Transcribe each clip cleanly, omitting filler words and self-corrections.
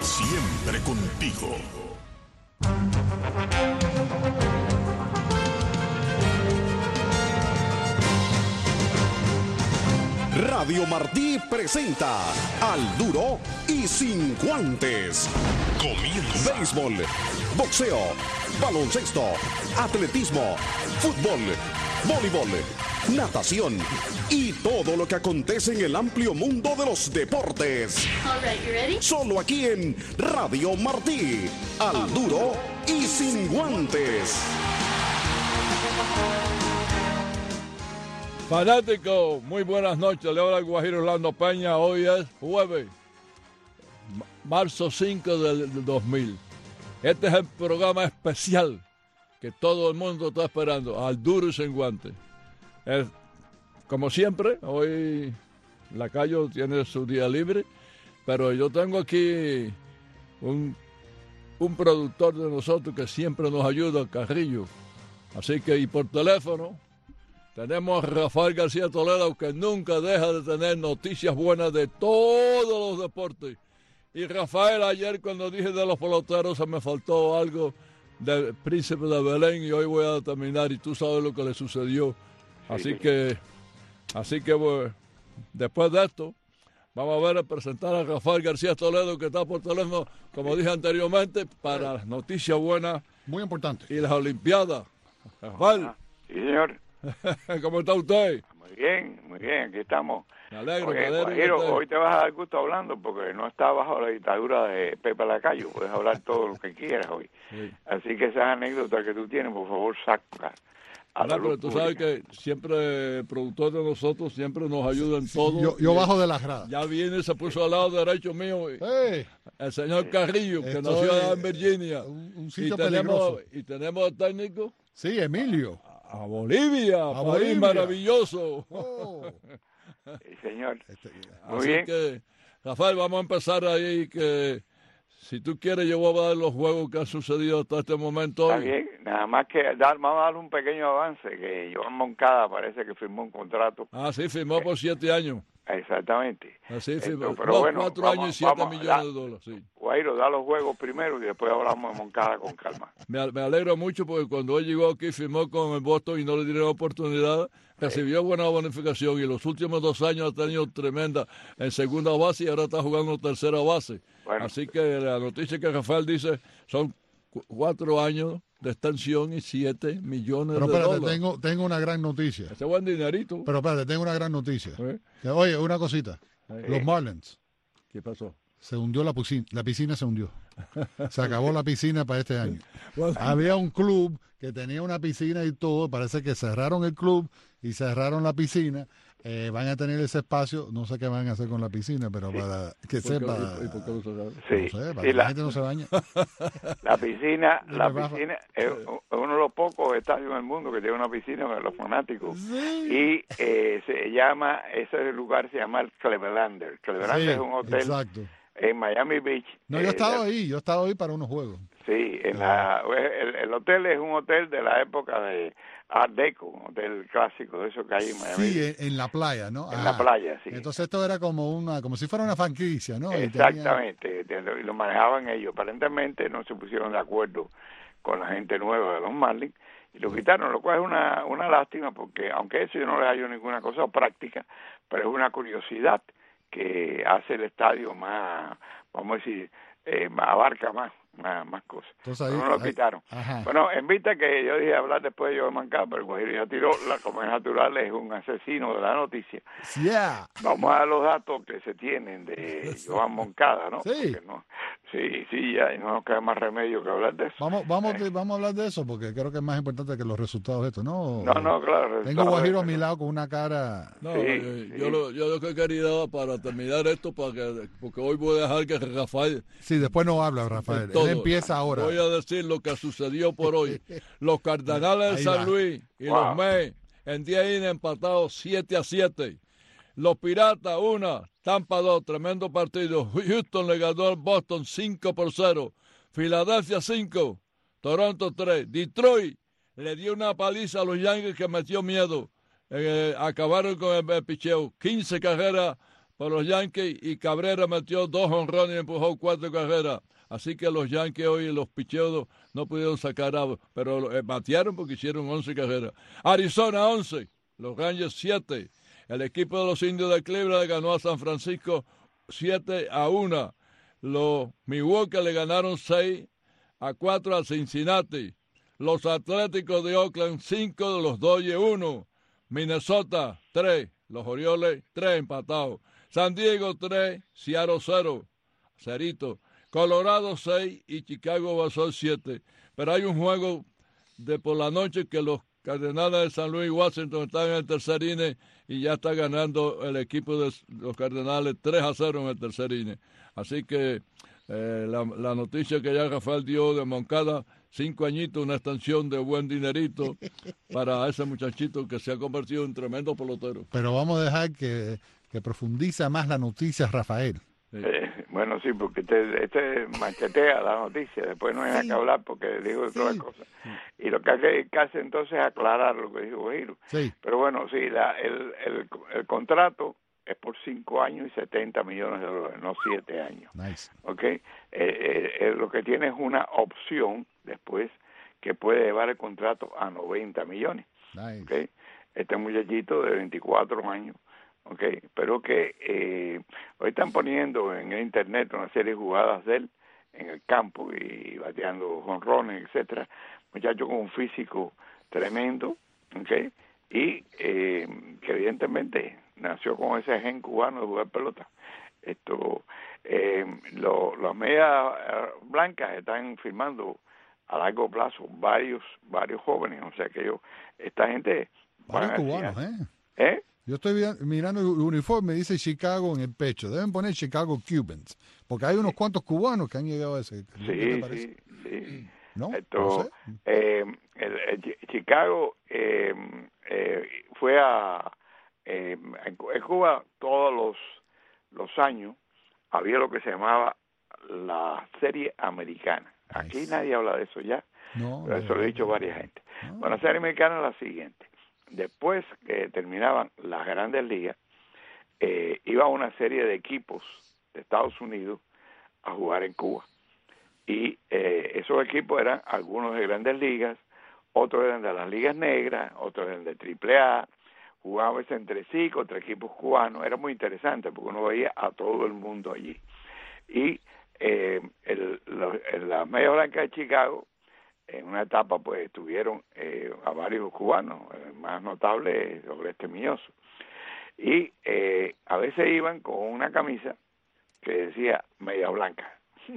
siempre contigo. Radio Martí presenta Al Duro y Sin Guantes. Comienza. Béisbol, boxeo, baloncesto, atletismo, fútbol, voleibol, natación y todo lo que acontece en el amplio mundo de los deportes. All right, you ready? Solo aquí en Radio Martí. Al Duro y Sin Guantes. Fanático, muy buenas noches. Le habla el Guajiro Orlando Peña. Hoy es jueves, marzo 5 del 2000. Este es el programa especial que todo el mundo está esperando, Al Duro y Sin Guantes. Como siempre, hoy Lacayo tiene su día libre, pero yo tengo aquí un productor de nosotros que siempre nos ayuda, Carrillo. Así que, y por teléfono, tenemos a Rafael García Toledo, que nunca deja de tener noticias buenas de todos los deportes. Y Rafael, ayer cuando dije de los peloteros se me faltó algo del Príncipe de Belén y hoy voy a terminar y tú sabes lo que le sucedió. Así que bueno, después de esto, vamos a presentar a Rafael García Toledo, que está por teléfono, como dije anteriormente, para las noticias buenas. Muy importante. Y las Olimpiadas. Rafael. Sí, señor. ¿Cómo está usted? Muy bien, aquí estamos. Me alegro, Oye, me alegro. Guajiro, hoy te vas a dar gusto hablando porque no está bajo la dictadura de Pepe Lacayo, puedes hablar todo lo que quieras hoy. Sí. Así que esas anécdotas que tú tienes, por favor, saca. Pero tú sabes que siempre el productor de nosotros siempre nos ayuda en todo. Yo bajo de las gradas. Ya viene, se puso al lado derecho mío Hey, el señor Carrillo, que esto nació allá es en Virginia. un sitio peligroso. Y tenemos al técnico Sí, Emilio. a Bolivia, A país Bolivia. maravilloso. Oh. Sí, señor. Muy Así bien. que, Rafael, vamos a empezar ahí, que si tú quieres yo voy a dar los juegos que han sucedido hasta este momento. Está hoy. bien, nada más que vamos a dar un pequeño avance, que Joan Moncada parece que firmó un contrato. Sí, firmó por 7 años. Exactamente. Así firmó. pero No, bueno, 4 años y 7 millones de dólares, sí. Guairo, da los juegos primero y después hablamos de Moncada con calma. Me alegro mucho porque cuando él llegó aquí firmó con el Boston y no le dieron oportunidad, recibió buena bonificación y los últimos 2 años ha tenido tremenda en segunda base y ahora está jugando tercera base. Bueno. Así que la noticia que Rafael dice son 4 años de extensión y 7 millones Pero de espérate, dólares. tengo una gran noticia. Ese buen dinerito. Pero espérate, tengo una gran noticia. ¿Eh? Oye, una cosita. Los Marlins. ¿Qué pasó? Se hundió la piscina se hundió. Se acabó la piscina para este año. Bueno, Había un club que tenía una piscina y todo. Parece que cerraron el club y cerraron la piscina. Van a tener ese espacio. No sé qué van a hacer con la piscina, pero para que ¿por qué- sepa. y por qué lo cerraron? Sí, No sé, para sí, que la gente no se bañe. La piscina Dime, Rafa. es uno de los pocos estadios en el mundo que tiene una piscina para los fanáticos. Y se llama, ese lugar se llama el Clevelander. Clevelander Sí, es un hotel exacto. en Miami Beach. No, yo he estado ahí para unos juegos. Sí, el hotel es un hotel de la época de Art Deco, un hotel clásico de eso que hay en Miami. Sí, en la playa, ¿no? En la playa, sí. Entonces esto era como si fuera una franquicia, ¿no? Y Exactamente, y lo manejaban ellos. Aparentemente no se pusieron de acuerdo con la gente nueva de los Marlins y lo quitaron, lo cual es una lástima porque aunque eso yo no les hallo ninguna cosa práctica, pero es una curiosidad que hace el estadio más, vamos a decir, abarca más cosas. Entonces ahí- Pero no lo ahí- quitaron. Ajá. Bueno, en vista que yo dije hablar después de Joe Mancada, pero el Guajiro ya tiró, como es natural, es un asesino de la noticia. Yeah. Vamos a dar los datos que se tienen de Joan Moncada, ¿no? Sí. Porque sí, ya y no nos queda más remedio que hablar de eso. Vamos a hablar de eso porque creo que es más importante que los resultados de esto, ¿no? No, claro. Tengo Guajiro a mi lado con una cara. No, Sí, yo lo que quería para terminar esto, porque hoy voy a dejar que Rafael Sí, después no habla, Rafael. todo. Él empieza ahora. Voy a decir lo que sucedió por hoy. Los Cardenales de Ahí San va. Luis y Wow. los Mets en 10 innings empatados 7-7. Los Piratas 1, Tampa 2, tremendo partido. Houston le ganó al Boston 5-0. Filadelfia 5, Toronto 3. Detroit le dio una paliza a los Yankees que metió miedo. Acabaron con el picheo. 15 carreras por los Yankees y Cabrera metió 2 jonrones y empujó 4 carreras. Así que los Yankees hoy, los picheos no pudieron sacar a, pero batearon porque hicieron 11 carreras. Arizona 11, los Rangers 7. El equipo de los Indios de Cleveland ganó a San Francisco 7-1. Los Milwaukee le ganaron 6-4 a Cincinnati. Los Atléticos de Oakland 5, los Dodgers 1. Minnesota 3, los Orioles 3 empatados. San Diego 3, Seattle 0, cerito. Colorado 6 y Chicago basó 7. Pero hay un juego de por la noche que los Cardenales de San Luis y Washington están en el tercer inning y ya está ganando el equipo de los Cardenales 3-0 en el tercer inning. Así que la noticia que ya Rafael dio de Moncada, 5 añitos, una extensión de buen dinerito para ese muchachito que se ha convertido en un tremendo pelotero. Pero vamos a dejar que profundiza más la noticia Rafael. Sí. Bueno, sí, porque este machetea la noticia, después no hay nada que hablar porque digo todas las cosas. Y lo que hace entonces es aclarar lo que dijo Guajiro. Sí. Pero bueno, sí, el contrato es por 5 años y $70 millones, no 7 años. Nice. ¿Okay? Lo que tiene es una opción después que puede llevar el contrato a 90 millones. Nice. ¿Okay? Este muchachito de 24 años. Okay, pero que hoy están poniendo en el internet una serie de jugadas de él en el campo y bateando jonrones, etcétera. Muchacho con un físico tremendo, okay, y que evidentemente nació con ese gen cubano de jugar pelota. Las medias blancas están firmando a largo plazo varios jóvenes, o sea que esta gente varios cubanos, Yo estoy mirando el uniforme, dice Chicago en el pecho. Deben poner Chicago Cubans, porque hay unos cuantos cubanos que han llegado a ese. Sí. ¿No? No sé. Chicago fue en Cuba todos los años había lo que se llamaba la serie americana. Aquí nadie habla de eso ya. No, eso lo he dicho varias gente. No. Bueno, la serie americana es la siguiente. Después que terminaban las grandes ligas, iba una serie de equipos de Estados Unidos a jugar en Cuba. Y esos equipos eran algunos de grandes ligas, otros eran de las ligas negras, otros eran de AAA, jugaban a veces entre sí contra equipos cubanos. Era muy interesante porque uno veía a todo el mundo allí. Y la Media Blanca de Chicago, en una etapa pues tuvieron a varios cubanos, el más notable es Oreste Miñoso, y a veces iban con una camisa que decía Media Blanca.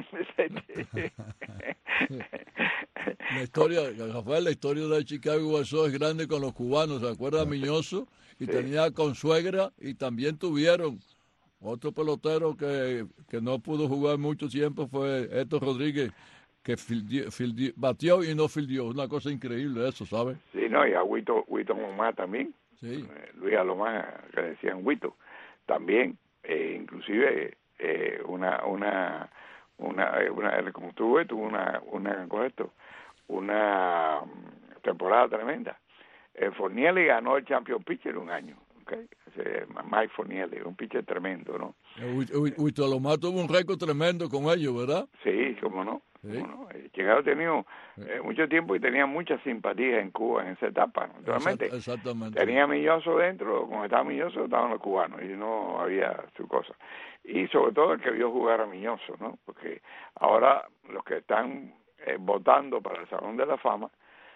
La historia de Chicago eso es grande con los cubanos. ¿Se acuerda Miñoso? Y tenía consuegra y también tuvieron otro pelotero que no pudo jugar mucho tiempo, fue Héctor Rodríguez, que batió y no fildió. Una cosa increíble eso, ¿sabes? Sí, no, y a Huito Momá también. Sí. Luis Alomá, que decían Huito. También, inclusive, como tuvo una temporada tremenda. Fornielli ganó el Champion Pitcher un año. Okay. Mike Fornielli, un pitcher tremendo, ¿no? Huito Alomá tuvo un récord tremendo con ellos, ¿verdad? Sí, cómo no. ¿Sí? ¿No? Chicago ha tenido mucho tiempo y tenía mucha simpatía en Cuba en esa etapa. Naturalmente, exactamente. Tenía Miñoso dentro, cuando estaba Miñoso estaban los cubanos y no había su cosa. Y sobre todo el que vio jugar a Miñoso, ¿no? Porque ahora los que están votando para el Salón de la Fama,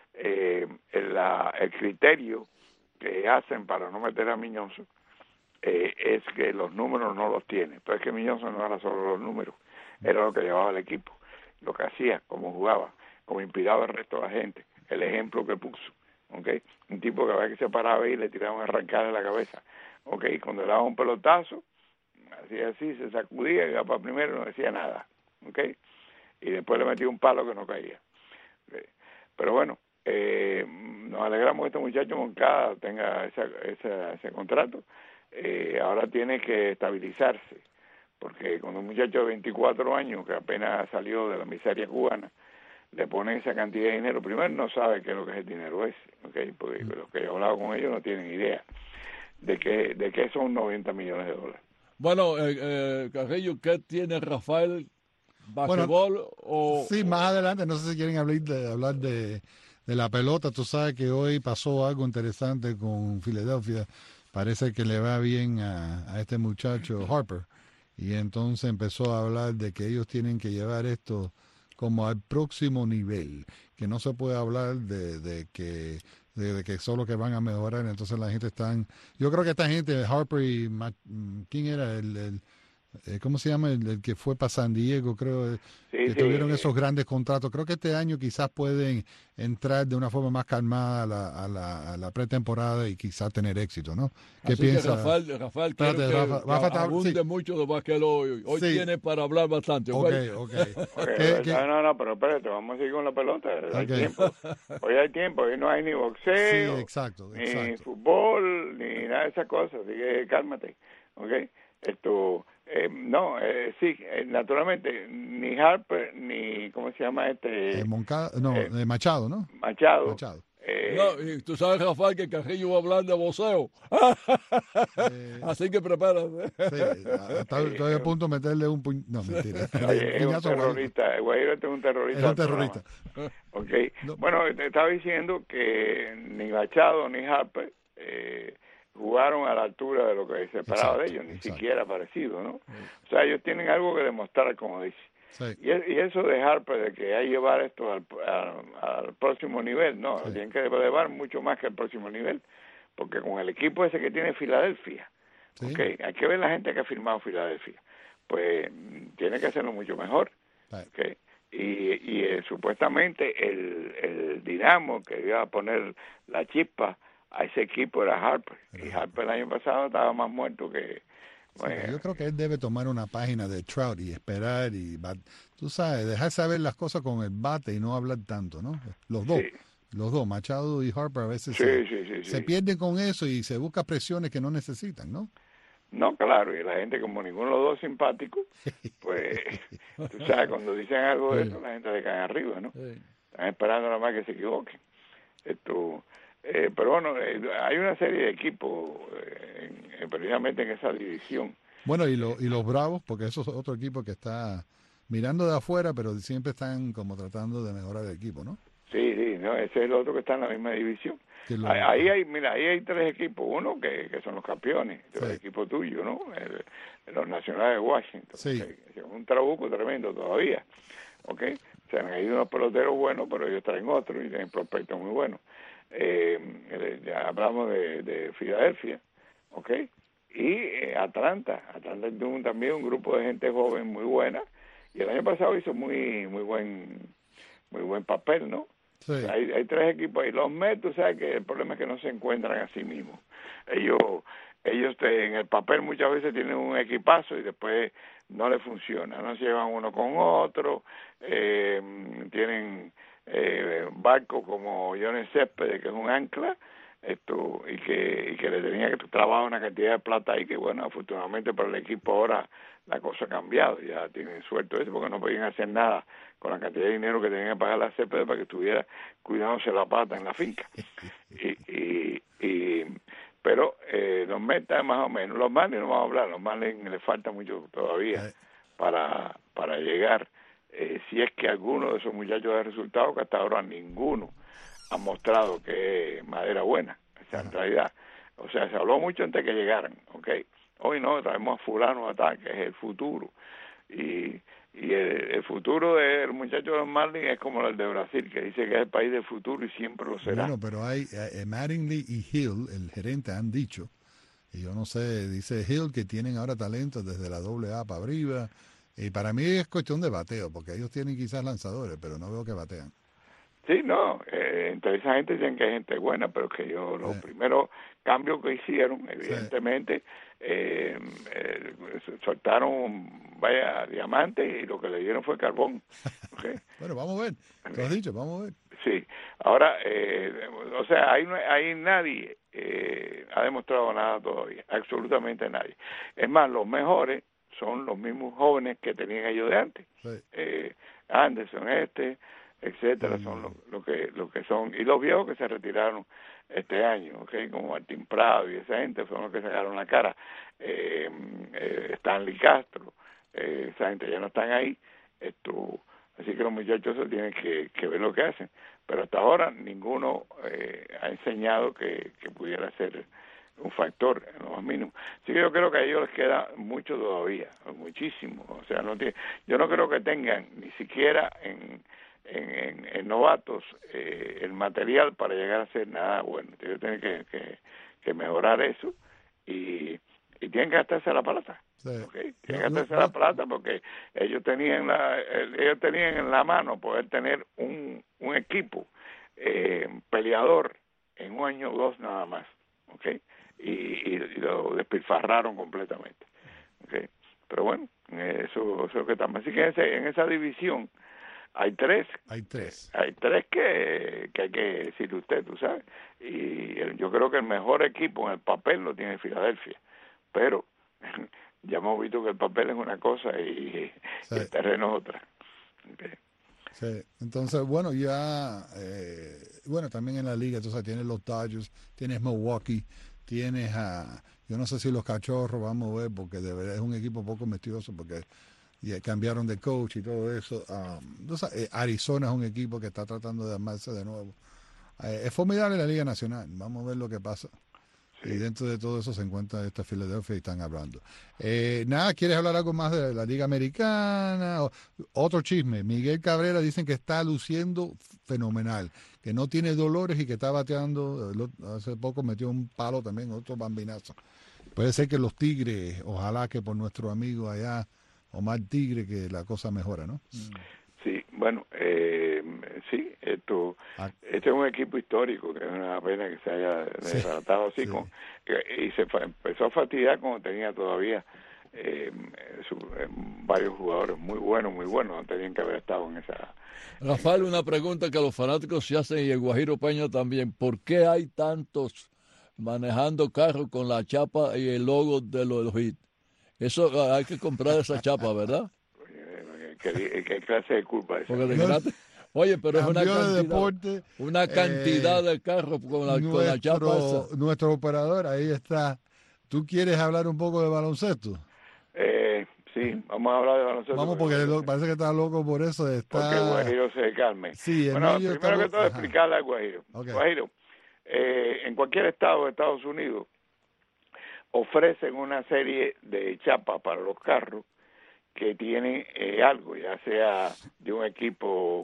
el criterio que hacen para no meter a Miñoso es que los números no los tiene. Pero es que Miñoso no era solo los números, era lo que llevaba el equipo, lo que hacía, cómo jugaba, cómo inspiraba al resto de la gente, el ejemplo que puso, ¿okay? Un tipo que a veces se paraba y le tiraban a arrancar en la cabeza, ¿okay? Cuando le daba un pelotazo, hacía así, se sacudía, iba para primero y no decía nada, ¿okay? Y después le metía un palo que no caía. ¿Okay? Pero bueno, nos alegramos que este muchacho Moncada tenga ese contrato. Ahora tiene que estabilizarse, porque cuando un muchacho de 24 años que apenas salió de la miseria cubana le ponen esa cantidad de dinero, primero no sabe qué es lo que ese dinero es, ¿okay? Porque los que he hablado con ellos no tienen idea de qué son $90 millones. Bueno, Carrillo, ¿qué tiene Rafael? ¿Basquetbol o...? Sí, más adelante, no sé si quieren hablar de la pelota. Tú sabes que hoy pasó algo interesante con Filadelfia. Parece que le va bien a este muchacho Harper. Y entonces empezó a hablar de que ellos tienen que llevar esto como al próximo nivel. Que no se puede hablar de que solo que van a mejorar. Entonces la gente están... Yo creo que esta gente, Harper y... ¿Quién era ¿cómo se llama? El que fue para San Diego, creo, que tuvieron esos grandes contratos. Creo que este año quizás pueden entrar de una forma más calmada a la pretemporada y quizás tener éxito, ¿no? ¿Qué Así piensa? que Rafael, quiero que abunde mucho de básquet hoy. Hoy tiene para hablar bastante. Ok. No, pero espérate, vamos a seguir con la pelota. Hay tiempo. Hoy hay tiempo, hoy no hay ni boxeo, ni fútbol, ni nada de esas cosas. Así que cálmate, ¿ok? Naturalmente, ni Harper, ni, ¿cómo se llama Machado, ¿no? Machado. No, y tú sabes, Rafael, que Carrillo va a hablar de boxeo. Así que prepárate. Sí, estoy a punto de meterle un puño. No, mentira. Es un terrorista. Guajiro es un terrorista. Es un terrorista. Okay. No. Bueno, te estaba diciendo que ni Machado ni Harper jugaron a la altura de lo que se esperaba de ellos, ni siquiera parecido, ¿no? O sea, ellos tienen algo que demostrar, como dice. Sí. Y eso de Harper, de que hay que llevar esto al próximo nivel, no, tienen que llevar mucho más que el próximo nivel, porque con el equipo ese que tiene Filadelfia, hay que ver la gente que ha firmado Filadelfia, pues tiene que hacerlo mucho mejor, y supuestamente el dinamo que iba a poner la chispa a ese equipo era Harper, y Harper el año pasado estaba más muerto que... Bueno, yo creo que él debe tomar una página de Trout y esperar tú sabes, dejar saber las cosas con el bate y no hablar tanto, ¿no? Los dos, Machado y Harper a veces se pierden con eso y se busca presiones que no necesitan, ¿no? No, claro, y la gente, como ninguno de los dos es simpático, pues, tú sabes, cuando dicen algo de eso, la gente se cae arriba, ¿no? Están esperando nada más que se equivoquen. Pero bueno, hay una serie de equipos precisamente en esa división. Bueno, y los Bravos, porque eso es otro equipo que está mirando de afuera, pero siempre están como tratando de mejorar el equipo, ¿no? Sí, no, ese es el otro que está en la misma división. Ahí hay tres equipos, uno que son los campeones, el equipo tuyo, ¿no? Los Nacionales de Washington. Es un trabuco tremendo todavía, ¿ok? Se han ido unos peloteros buenos, pero ellos traen otros y tienen prospectos muy buenos. Ya hablamos de Filadelfia, ¿ok? Y Atlanta tuvo también un grupo de gente joven muy buena, y el año pasado hizo muy buen papel, ¿no? Sí. Hay tres equipos ahí. Los Mets, tú sabes que el problema es que no se encuentran a sí mismos. Ellos en el papel muchas veces tienen un equipazo y después no les funciona, no se llevan uno con otro, tienen barcos como Johnny Céspedes, que es un ancla, y que le tenía que trabajar una cantidad de plata ahí, que bueno, afortunadamente para el equipo ahora la cosa ha cambiado, ya tienen suelto eso, porque no podían hacer nada con la cantidad de dinero que tenían que pagar a Céspedes para que estuviera cuidándose la pata en la finca. Pero los Mets más o menos, los Marlins no vamos a hablar, los Marlins les falta mucho todavía para llegar, si es que alguno de esos muchachos da resultados, que hasta ahora ninguno ha mostrado que es madera buena, o sea, en realidad, o sea, se habló mucho antes que llegaran, hoy no, traemos a fulano a tal, que es el futuro, y el futuro del muchacho de los Marlins es como el de Brasil, que dice que es el país del futuro y siempre lo será. Bueno, pero hay Mattingly y Hill, el gerente, han dicho, y yo no sé, dice Hill que tienen ahora talento desde la AA para arriba, y para mí es cuestión de bateo, porque ellos tienen quizás lanzadores, pero no veo que batean. Sí, no, entre esa gente dicen que hay gente buena, pero que los primeros cambios que hicieron, evidentemente, soltaron diamantes y lo que le dieron fue carbón. Bueno, vamos a ver, lo has dicho, vamos a ver. Sí, ahora, o sea, ahí nadie ha demostrado nada todavía, absolutamente nadie. Es más, los mejores son los mismos jóvenes que tenían ellos de antes. Anderson, etcétera, son lo que son, y los viejos que se retiraron este año, ¿okay? Como Martín Prado y esa gente fueron los que sacaron la cara, Stanley Castro, esa gente ya no están ahí, así que los muchachos se tienen que ver lo que hacen, pero hasta ahora ninguno ha enseñado que pudiera ser un factor en lo más mínimo. Así que yo creo que a ellos les queda mucho todavía, muchísimo, o sea, yo no creo que tengan ni siquiera en novatos el material para llegar a ser nada bueno. Ellos tienen que mejorar eso y tienen que gastarse la plata. Sí. Okay. Tienen que gastarse la plata porque ellos tenían en la mano poder tener un equipo peleador en un año o dos nada más, ¿okay? Y lo despilfarraron completamente, ¿okay? Pero bueno, eso es lo que estamos. Así que en esa división hay tres que hay que decir usted, tú sabes, y yo creo que el mejor equipo en el papel lo tiene Filadelfia, pero ya hemos visto que el papel es una cosa y el terreno es otra. Okay. Sí. Entonces, bueno, ya, también en la liga, entonces tienes los Dodgers, tienes Milwaukee, tienes yo no sé si los Cachorros, vamos a ver, porque de verdad es un equipo poco mestioso, porque cambiaron de coach y todo eso. Entonces, Arizona es un equipo que está tratando de armarse de nuevo. Es formidable la Liga Nacional, vamos a ver lo que pasa. Sí. Y dentro de todo eso se encuentra esta Filadelfia y están hablando. Nada, ¿quieres hablar algo más de la Liga Americana? Otro chisme, Miguel Cabrera dicen que está luciendo fenomenal, que no tiene dolores y que está bateando, hace poco metió un palo también, otro bambinazo. Puede ser que los Tigres, ojalá que por nuestro amigo allá, Omar Tigre, que la cosa mejora, ¿no? Sí, bueno, sí, este es un equipo histórico, que es una pena que se haya desbaratado así, y empezó a fastidiar como tenía todavía varios jugadores muy buenos, no tenían que haber estado en esa... Rafael, una pregunta que los fanáticos se hacen y el Guajiro Peña también, ¿por qué hay tantos manejando carros con la chapa y el logo de los Heat? Eso hay que comprar esa chapa, ¿verdad? ¿Qué clase de culpa es esa? Oye, pero es una cantidad de carros con la chapa esa. Nuestro operador, ahí está. ¿Tú quieres hablar un poco de baloncesto? Sí, vamos a hablar de baloncesto. Vamos, porque parece que está loco por eso. Porque Guajiro se calme. Sí, bueno, primero que todo, explicarle a Guajiro. Okay. Guajiro, en cualquier estado de Estados Unidos ofrecen una serie de chapas para los carros que tienen algo, ya sea de un equipo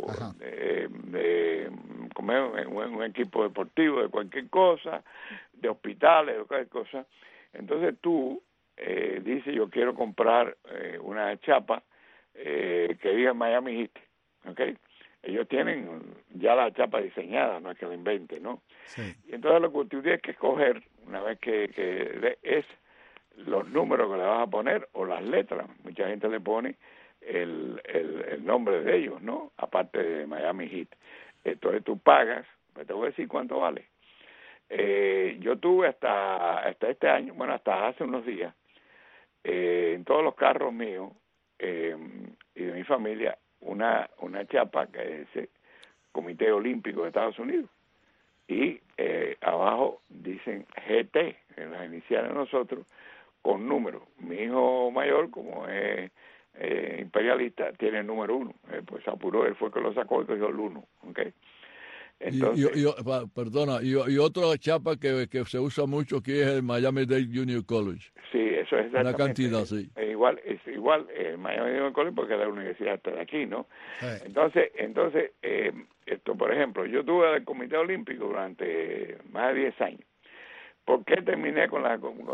un equipo deportivo, de cualquier cosa, de hospitales, de cualquier cosa. Entonces tú dices, yo quiero comprar una chapa que diga Miami Heat, ¿okay? Ellos tienen ya la chapa diseñada, no es que la inventen, ¿no? Sí. Y entonces lo que tú tienes que escoger, una vez que es los números que le vas a poner o las letras. Mucha gente le pone el nombre de ellos, ¿no? Aparte de Miami Heat. Entonces tú pagas, te voy a decir cuánto vale. Yo tuve hasta este año, bueno, hasta hace unos días, en todos los carros míos y de mi familia, una chapa que es el Comité Olímpico de Estados Unidos. Y abajo dicen GT, en las iniciales de nosotros, con números. Mi hijo mayor, como es imperialista, tiene el número 1. Pues se apuró, él fue que lo sacó y cogió el 1. ¿Okay? Entonces, perdona, y otra chapa que se usa mucho aquí es el Miami-Dade Junior College. Sí, eso es exactamente. Una cantidad, sí. Es igual el Miami-Dade Junior College porque es la universidad está de aquí, ¿no? Entonces esto, por ejemplo, yo tuve el Comité Olímpico durante más de 10 años. ¿Por qué terminé con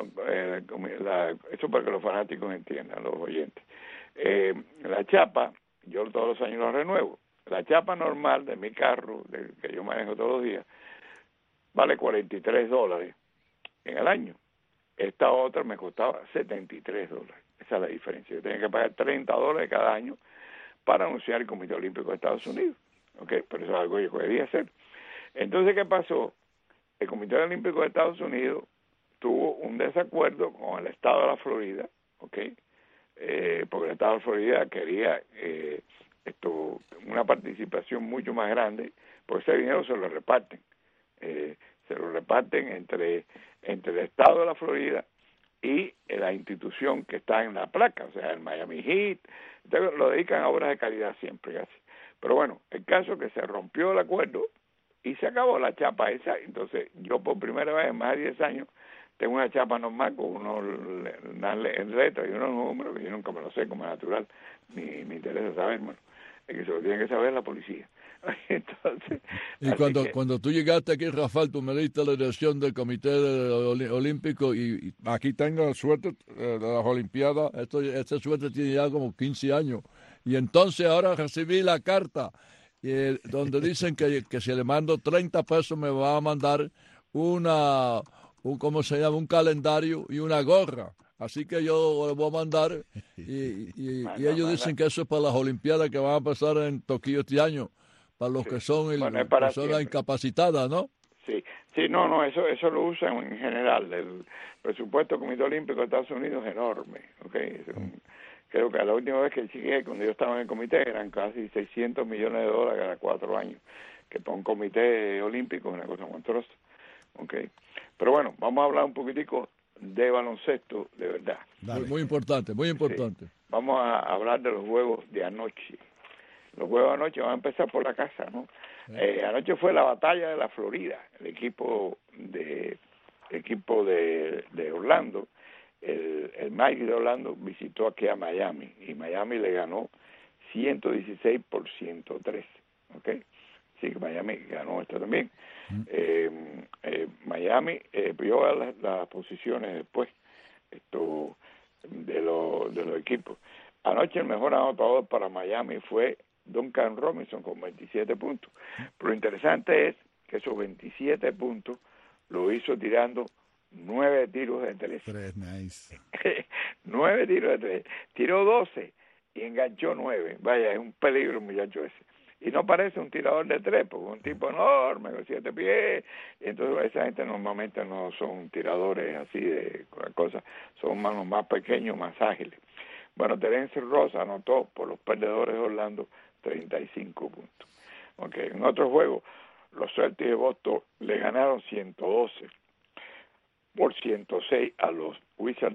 eso para que los fanáticos entiendan, los oyentes? La chapa, yo todos los años la renuevo. La chapa normal de mi carro, que yo manejo todos los días, vale $43 en el año. Esta otra me costaba $73. Esa es la diferencia. Yo tenía que pagar $30 cada año para anunciar el Comité Olímpico de Estados Unidos. ¿Okay? Pero eso es algo que yo quería hacer. Entonces, ¿qué pasó? El Comité Olímpico de Estados Unidos tuvo un desacuerdo con el estado de la Florida, ¿okay? Porque el estado de la Florida quería una participación mucho más grande, porque ese dinero se lo reparten. Se lo reparten entre el estado de la Florida y la institución que está en la placa, o sea, el Miami Heat. Entonces, lo dedican a obras de caridad siempre, casi. Pero bueno, el caso es que se rompió el acuerdo y se acabó la chapa esa. Entonces, yo por primera vez en más de 10 años tengo una chapa normal con unas letras y unos números que yo nunca me lo sé como es natural, ni me interesa saber, hermano. Es que se lo tiene que saber la policía. Entonces, y cuando tú llegaste aquí, Rafael, tú me diste la dirección del Comité Olímpico y aquí tengo la suerte de las Olimpiadas. Esta suerte tiene ya como 15 años. Y entonces ahora recibí la carta donde dicen que si le mando 30 pesos me va a mandar ¿cómo se llama? Un calendario y una gorra. Así que yo le voy a mandar y ellos dicen que eso es para las Olimpiadas que van a pasar en Tokio este año, para los que son personas incapacitadas, ¿no? Sí, no, eso lo usan en general. El presupuesto del Comité Olímpico de Estados Unidos es enorme, ¿okay? Creo que la última vez que llegué, cuando yo estaba en el comité, eran casi $600 millones cada 4 años, que para un comité olímpico es una cosa monstruosa, ¿okay? Pero bueno, vamos a hablar un poquitico de baloncesto, de verdad. Muy importante, muy importante. Sí. Vamos a hablar de los juegos de anoche. Los juegos de anoche van a empezar por la casa, ¿no? Anoche fue la batalla de la Florida, el equipo de Orlando, el Magic de Orlando visitó aquí a Miami y Miami le ganó 116-103, ¿ok? Sí, que Miami ganó esto también. Miami vio las posiciones después de los equipos. Anoche el mejor anotador para Miami fue Duncan Robinson con 27 puntos. Pero lo interesante es que esos 27 puntos lo hizo tirando 9 tiros de 3. Nice. 9 tiros de 3. Tiró 12 y enganchó 9. Vaya, es un peligro el muchacho ese. Y no parece un tirador de 3, porque es un tipo enorme, con 7 pies. Y entonces esa gente normalmente no son tiradores así de cosas. Son más pequeños, más ágiles. Bueno, Terence Ross anotó por los perdedores de Orlando 35 puntos. Okay. En otro juego, los Celtics de Boston le ganaron 112-106 a los Wizards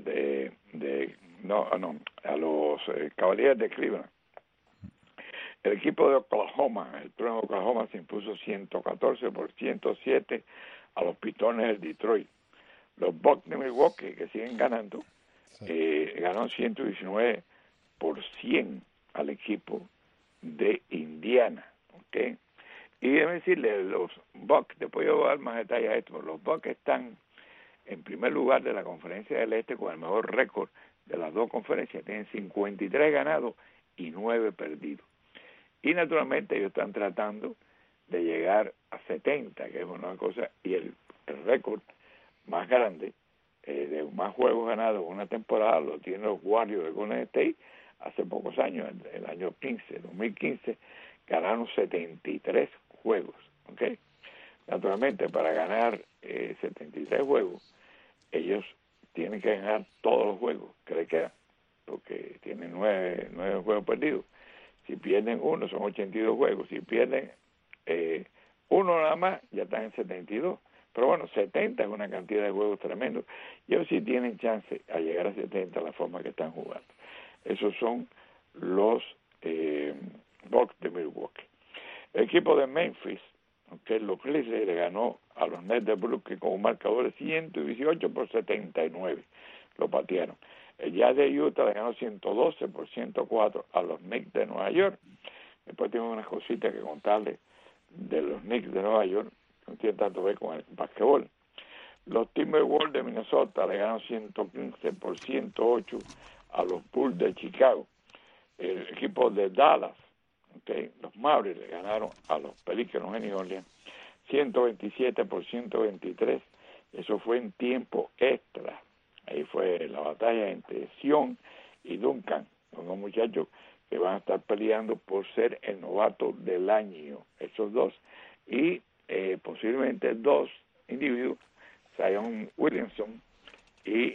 a los Cavaliers de Cleveland. El equipo de Oklahoma, el Trueno de Oklahoma, se impuso 114-107 a los Pitones del Detroit. Los Bucks de Milwaukee, que siguen ganando, ganaron 119-100 al equipo de Indiana, ¿ok? Y debo decirle, los Bucks, después yo voy a dar más detalles a esto, los Bucks están en primer lugar de la Conferencia del Este con el mejor récord de las dos conferencias, tienen 53 ganados y 9 perdidos. Y naturalmente ellos están tratando de llegar a 70, que es una cosa, y el récord más grande de más juegos ganados en una temporada lo tienen los Warriors de Golden State hace pocos años, el año 2015, ganaron 73 juegos, ¿ok? Naturalmente, para ganar 73 juegos, ellos tienen que ganar todos los juegos que le quedan, porque tienen 9 juegos perdidos. Si pierden uno, son 82 juegos. Si pierden uno nada más, ya están en 72. Pero bueno, 70 es una cantidad de juegos tremendo. Y ellos sí tienen chance a llegar a 70 la forma que están jugando. Esos son los Bucks de Milwaukee. El equipo de Memphis, los Grizzlies, le ganó a los Nets de Brooklyn con un marcador de 118-79. Lo patearon. El Jazz de Utah le ganó 112-104 a los Knicks de Nueva York. Después tengo unas cositas que contarles de los Knicks de Nueva York, que no tienen tanto que ver con el basquetbol. Los Timberwolves de Minnesota le ganaron 115-108 a los Bulls de Chicago. El equipo de Dallas, los Mavericks, le ganaron a los Pelícanos de New Orleans 127-123. Eso fue en tiempo extra. Ahí fue la batalla entre Sion y Duncan, unos muchachos que van a estar peleando por ser el novato del año, esos dos. Y posiblemente 2 individuos, Zion Williamson y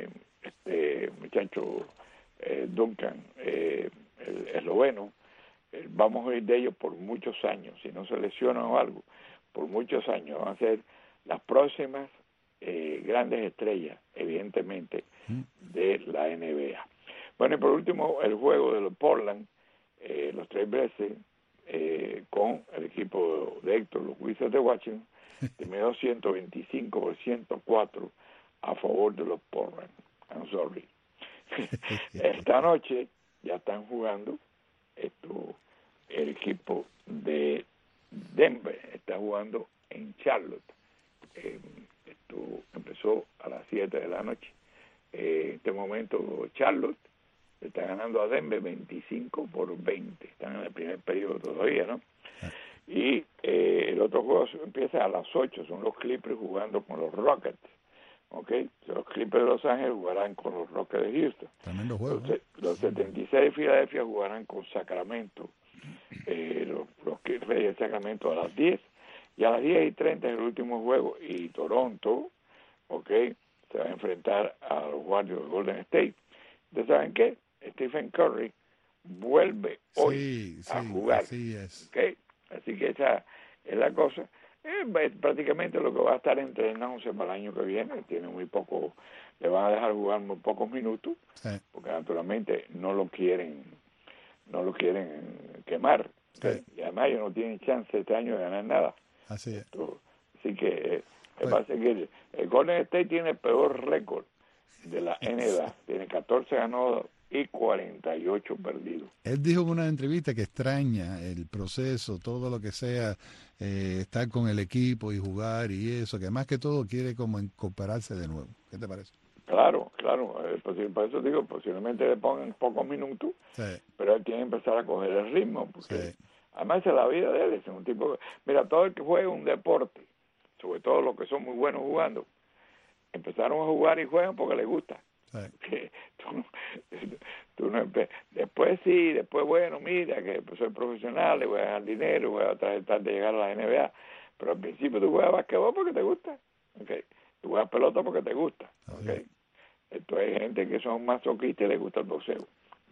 muchacho Duncan, el esloveno, vamos a ir de ellos por muchos años, si no se lesionan o algo, por muchos años. Van a ser las próximas grandes estrellas, evidentemente, de la NBA. Bueno, y por último, el juego de los Portland, los Trail Blazers, con el equipo de Héctor, los Wizards de Washington, terminó 125 por 104 a favor de los Portland. I'm sorry. Esta noche ya están jugando el equipo de Denver, está jugando en Charlotte. Esto empezó a las 7 de la noche. En este momento Charlotte está ganando a Denver 25 por 20. Están en el primer periodo todavía, ¿no? Y el otro juego empieza a las 8. Son los Clippers jugando con los Rockets. ¿Ok? Los Clippers de Los Ángeles jugarán con los Rockets de Houston. Tremendo juego. Los 76 de Filadelfia jugarán con Sacramento. Los Reyes de Sacramento a las 10. Y a las 10:30 es el último juego. Y Toronto, ¿ok?, se va a enfrentar a los Warriors de Golden State. ¿Ustedes saben qué? Stephen Curry vuelve hoy a jugar. Así es. ¿Okay? Así que esa es la cosa. Prácticamente lo que va a estar entrenándose para el año que viene. Tiene muy poco, le van a dejar jugar muy pocos minutos, porque naturalmente no lo quieren quemar. ¿Okay? Y además ellos no tienen chance este año de ganar nada. Así es. Así que pasa que el Golden State tiene el peor récord de la NBA. Tiene 14 ganados y 48 perdidos. Él dijo en una entrevista que extraña el proceso, todo lo que sea, estar con el equipo y jugar y eso, que más que todo quiere como incorporarse de nuevo. ¿Qué te parece? Claro. Por eso digo, posiblemente le pongan pocos minutos, pero él tiene que empezar a coger el ritmo, porque además es la vida de él, es un tipo. Mira, todo el que juega un deporte, sobre todo los que son muy buenos jugando, empezaron a jugar y juegan porque les gusta. Que tú no después bueno, mira que pues soy profesional, le voy a dejar dinero, voy a tratar de llegar a la NBA, pero al principio tú juegas basquetbol porque te gusta, ¿okay? Tú juegas pelota porque te gusta, ¿okay? Entonces hay gente que son masoquistas y les gusta el boxeo.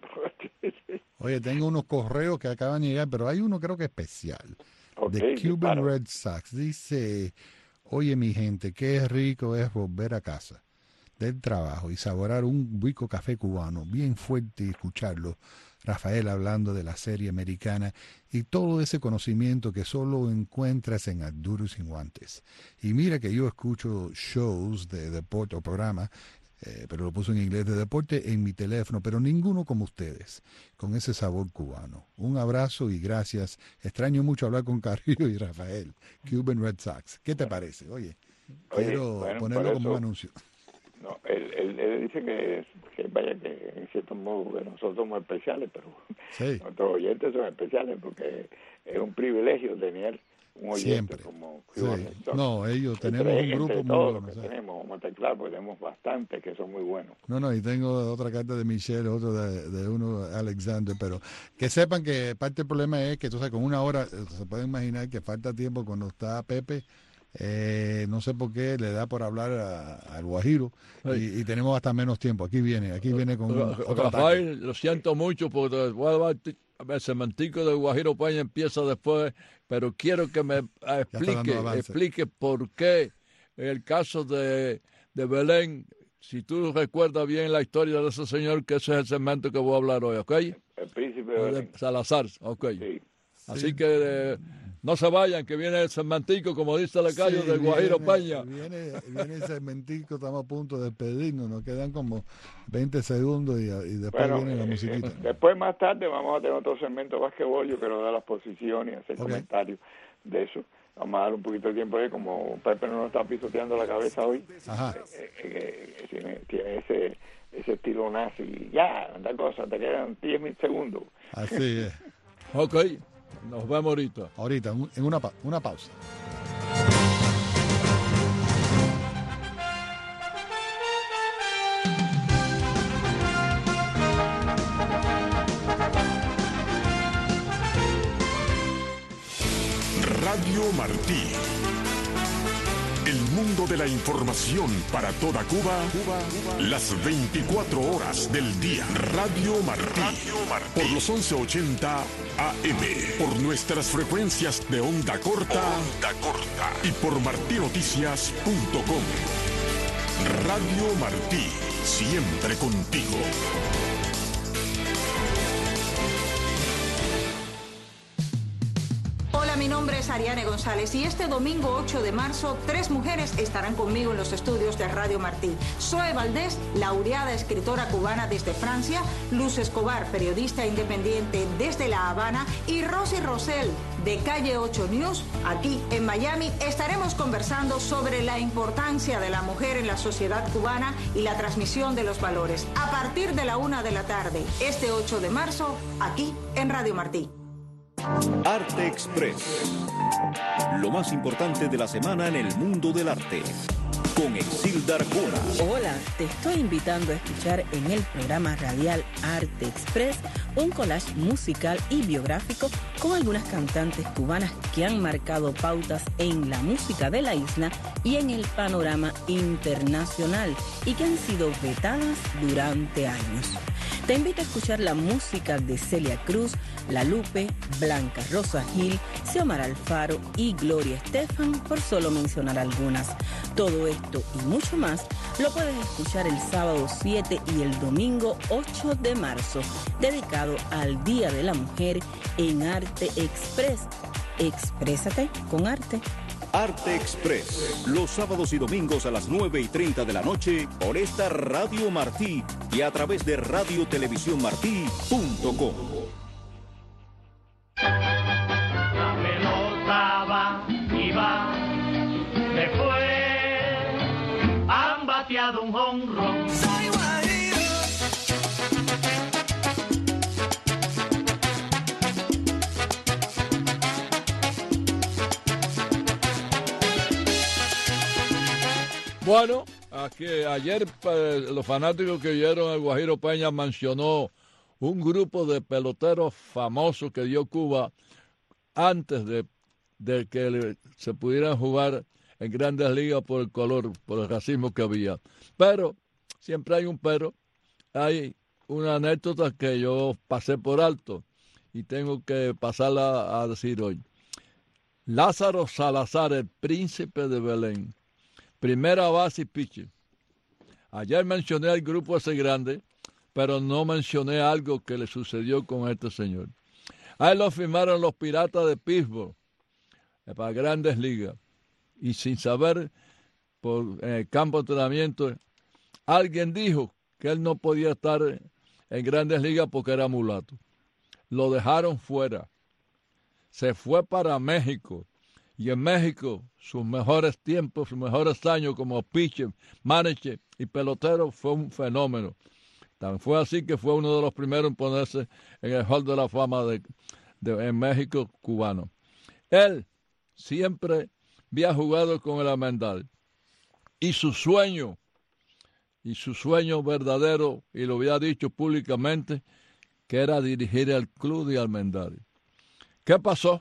Oye, tengo unos correos que acaban de llegar, pero hay uno creo que especial, de Cuban Red Sox. Dice: oye mi gente, qué rico es volver a casa del trabajo y saborear un rico café cubano bien fuerte y escucharlo. Rafael hablando de la serie americana y todo ese conocimiento que solo encuentras en Al Duro y Sin Guantes. Y mira que yo escucho shows de deporte o programas, pero lo puso en inglés, de deporte en mi teléfono, pero ninguno como ustedes, con ese sabor cubano. Un abrazo y gracias. Extraño mucho hablar con Carrillo y Rafael. Cuban Red Sox. ¿Qué te parece? Oye, quiero ponerlo como un anuncio. No, él dice que vaya que en cierto modo que nosotros somos especiales, pero nuestros oyentes son especiales porque es un privilegio tener un oyente como Cuban. No, ellos tenemos un grupo muy bueno. Tenemos, vamos a estar claros, porque tenemos bastantes que son muy buenos. No, y tengo otra carta de Michelle, otro de uno, Alexander, pero que sepan que parte del problema es que, tú sabes, con una hora se puede imaginar que falta tiempo cuando está Pepe. No sé por qué le da por hablar al Guajiro y tenemos hasta menos tiempo. Aquí viene con Rafael, lo siento mucho porque el cementico de Guajiro Peña empieza después, pero quiero que me explique por qué el caso de Belén, si tú recuerdas bien la historia de ese señor, que ese es el segmento que voy a hablar hoy, ¿ok? El príncipe de Belén. Salazar, ok. Sí. Así que no se vayan, que viene el cementico, como dice la calle del Guajiro Peña. Viene el cementico, estamos a punto de despedirnos, nos quedan como 20 segundos y después viene la musiquita. Después, más tarde, vamos a tener otro segmento de basquetbol, yo quiero dar las posiciones y hacer comentarios de eso. Vamos a dar un poquito de tiempo ahí, como Pepe no nos está pisoteando la cabeza hoy. Tiene ese estilo nazi. Ya, anda cosa, te quedan 10 segundos. Así es. Ok. Nos vemos ahorita. Ahorita, en una pausa. Radio Martí, El mundo de la información para toda Cuba, las 24 horas del día. Radio Martí, por los 1180 AM, por nuestras frecuencias de onda corta, y por martinoticias.com. Radio Martí, siempre contigo. Hola, mi nombre es Ariane González y este domingo 8 de marzo 3 mujeres estarán conmigo en los estudios de Radio Martí. Zoe Valdés, laureada escritora cubana desde Francia, Luz Escobar, periodista independiente desde La Habana, y Rosy Rosell, de Calle 8 News, aquí en Miami. Estaremos conversando sobre la importancia de la mujer en la sociedad cubana y la transmisión de los valores. A partir de la 1 de la tarde, este 8 de marzo, aquí en Radio Martí. Arte Express. Lo más importante de la semana en el mundo del arte. Con Exilda Arjona. Hola, te estoy invitando a escuchar en el programa radial Arte Express un collage musical y biográfico con algunas cantantes cubanas que han marcado pautas en la música de la isla y en el panorama internacional y que han sido vetadas durante años. Te invito a escuchar la música de Celia Cruz, La Lupe, Blanca Rosa Gil, Xiomara Alfaro y Gloria Estefan, por solo mencionar algunas. Todo esto y mucho más lo puedes escuchar el sábado 7 y el domingo 8 de marzo, dedicado al Día de la Mujer en Arte Express. Exprésate con arte. Arte Express, los sábados y domingos a las 9:30 de la noche por esta Radio Martí y a través de radiotelevisiónmartí.com. La pelota va y va, se fue, han bateado un jonrón. Bueno, ayer los fanáticos que oyeron al Guajiro Peña mencionó un grupo de peloteros famosos que dio Cuba antes de que se pudieran jugar en Grandes Ligas por el color, por el racismo que había. Pero, siempre hay un pero, hay una anécdota que yo pasé por alto y tengo que pasarla a decir hoy. Lázaro Salazar, el príncipe de Belén, primera base y pitcher. Ayer mencioné al grupo ese grande, pero no mencioné algo que le sucedió con este señor. A él lo firmaron los Piratas de Pittsburgh para Grandes Ligas. Y sin saber, en el campo de entrenamiento, alguien dijo que él no podía estar en Grandes Ligas porque era mulato. Lo dejaron fuera. Se fue para México. Y en México, sus mejores tiempos, sus mejores años como pitcher, manager y pelotero fue un fenómeno. Tan fue así que fue uno de los primeros en ponerse en el Hall de la Fama en México cubano. Él siempre había jugado con el Almendral. Y su sueño verdadero, y lo había dicho públicamente, que era dirigir el club de Almendral. ¿Qué pasó?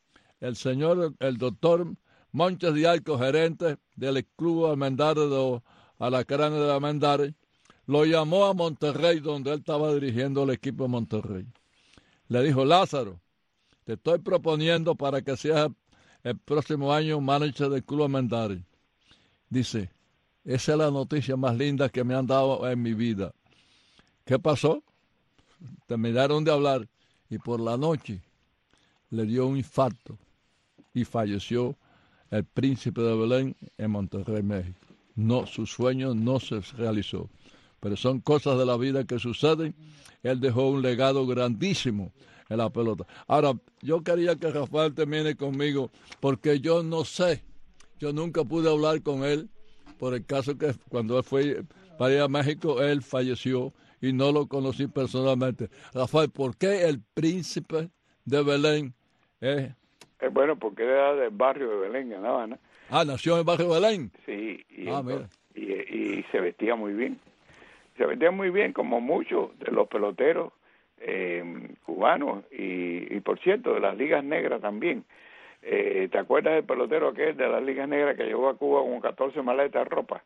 El doctor Montes de Arco, gerente del Club Almendares de Alacranes de Almendares, lo llamó a Monterrey, donde él estaba dirigiendo el equipo de Monterrey. Le dijo: Lázaro, te estoy proponiendo para que seas el próximo año manager del Club Almendares. Dice: esa es la noticia más linda que me han dado en mi vida. ¿Qué pasó? Terminaron de hablar y por la noche le dio un infarto y falleció el príncipe de Belén en Monterrey, México. No, su sueño no se realizó, pero son cosas de la vida que suceden. Él dejó un legado grandísimo en la pelota. Ahora, yo quería que Rafael termine conmigo, porque yo no sé, yo nunca pude hablar con él, por el caso que cuando él fue para ir a México, él falleció y no lo conocí personalmente. Rafael, ¿por qué el príncipe de Belén es? Bueno, porque era del barrio de Belén, en La Habana. Ah, nació en el barrio de Belén. Sí, mira. Y se vestía muy bien. Se vestía muy bien, como muchos de los peloteros cubanos y por cierto, de las ligas negras también. ¿Te acuerdas del pelotero aquel de las ligas negras que llegó a Cuba con 14 maletas de ropa?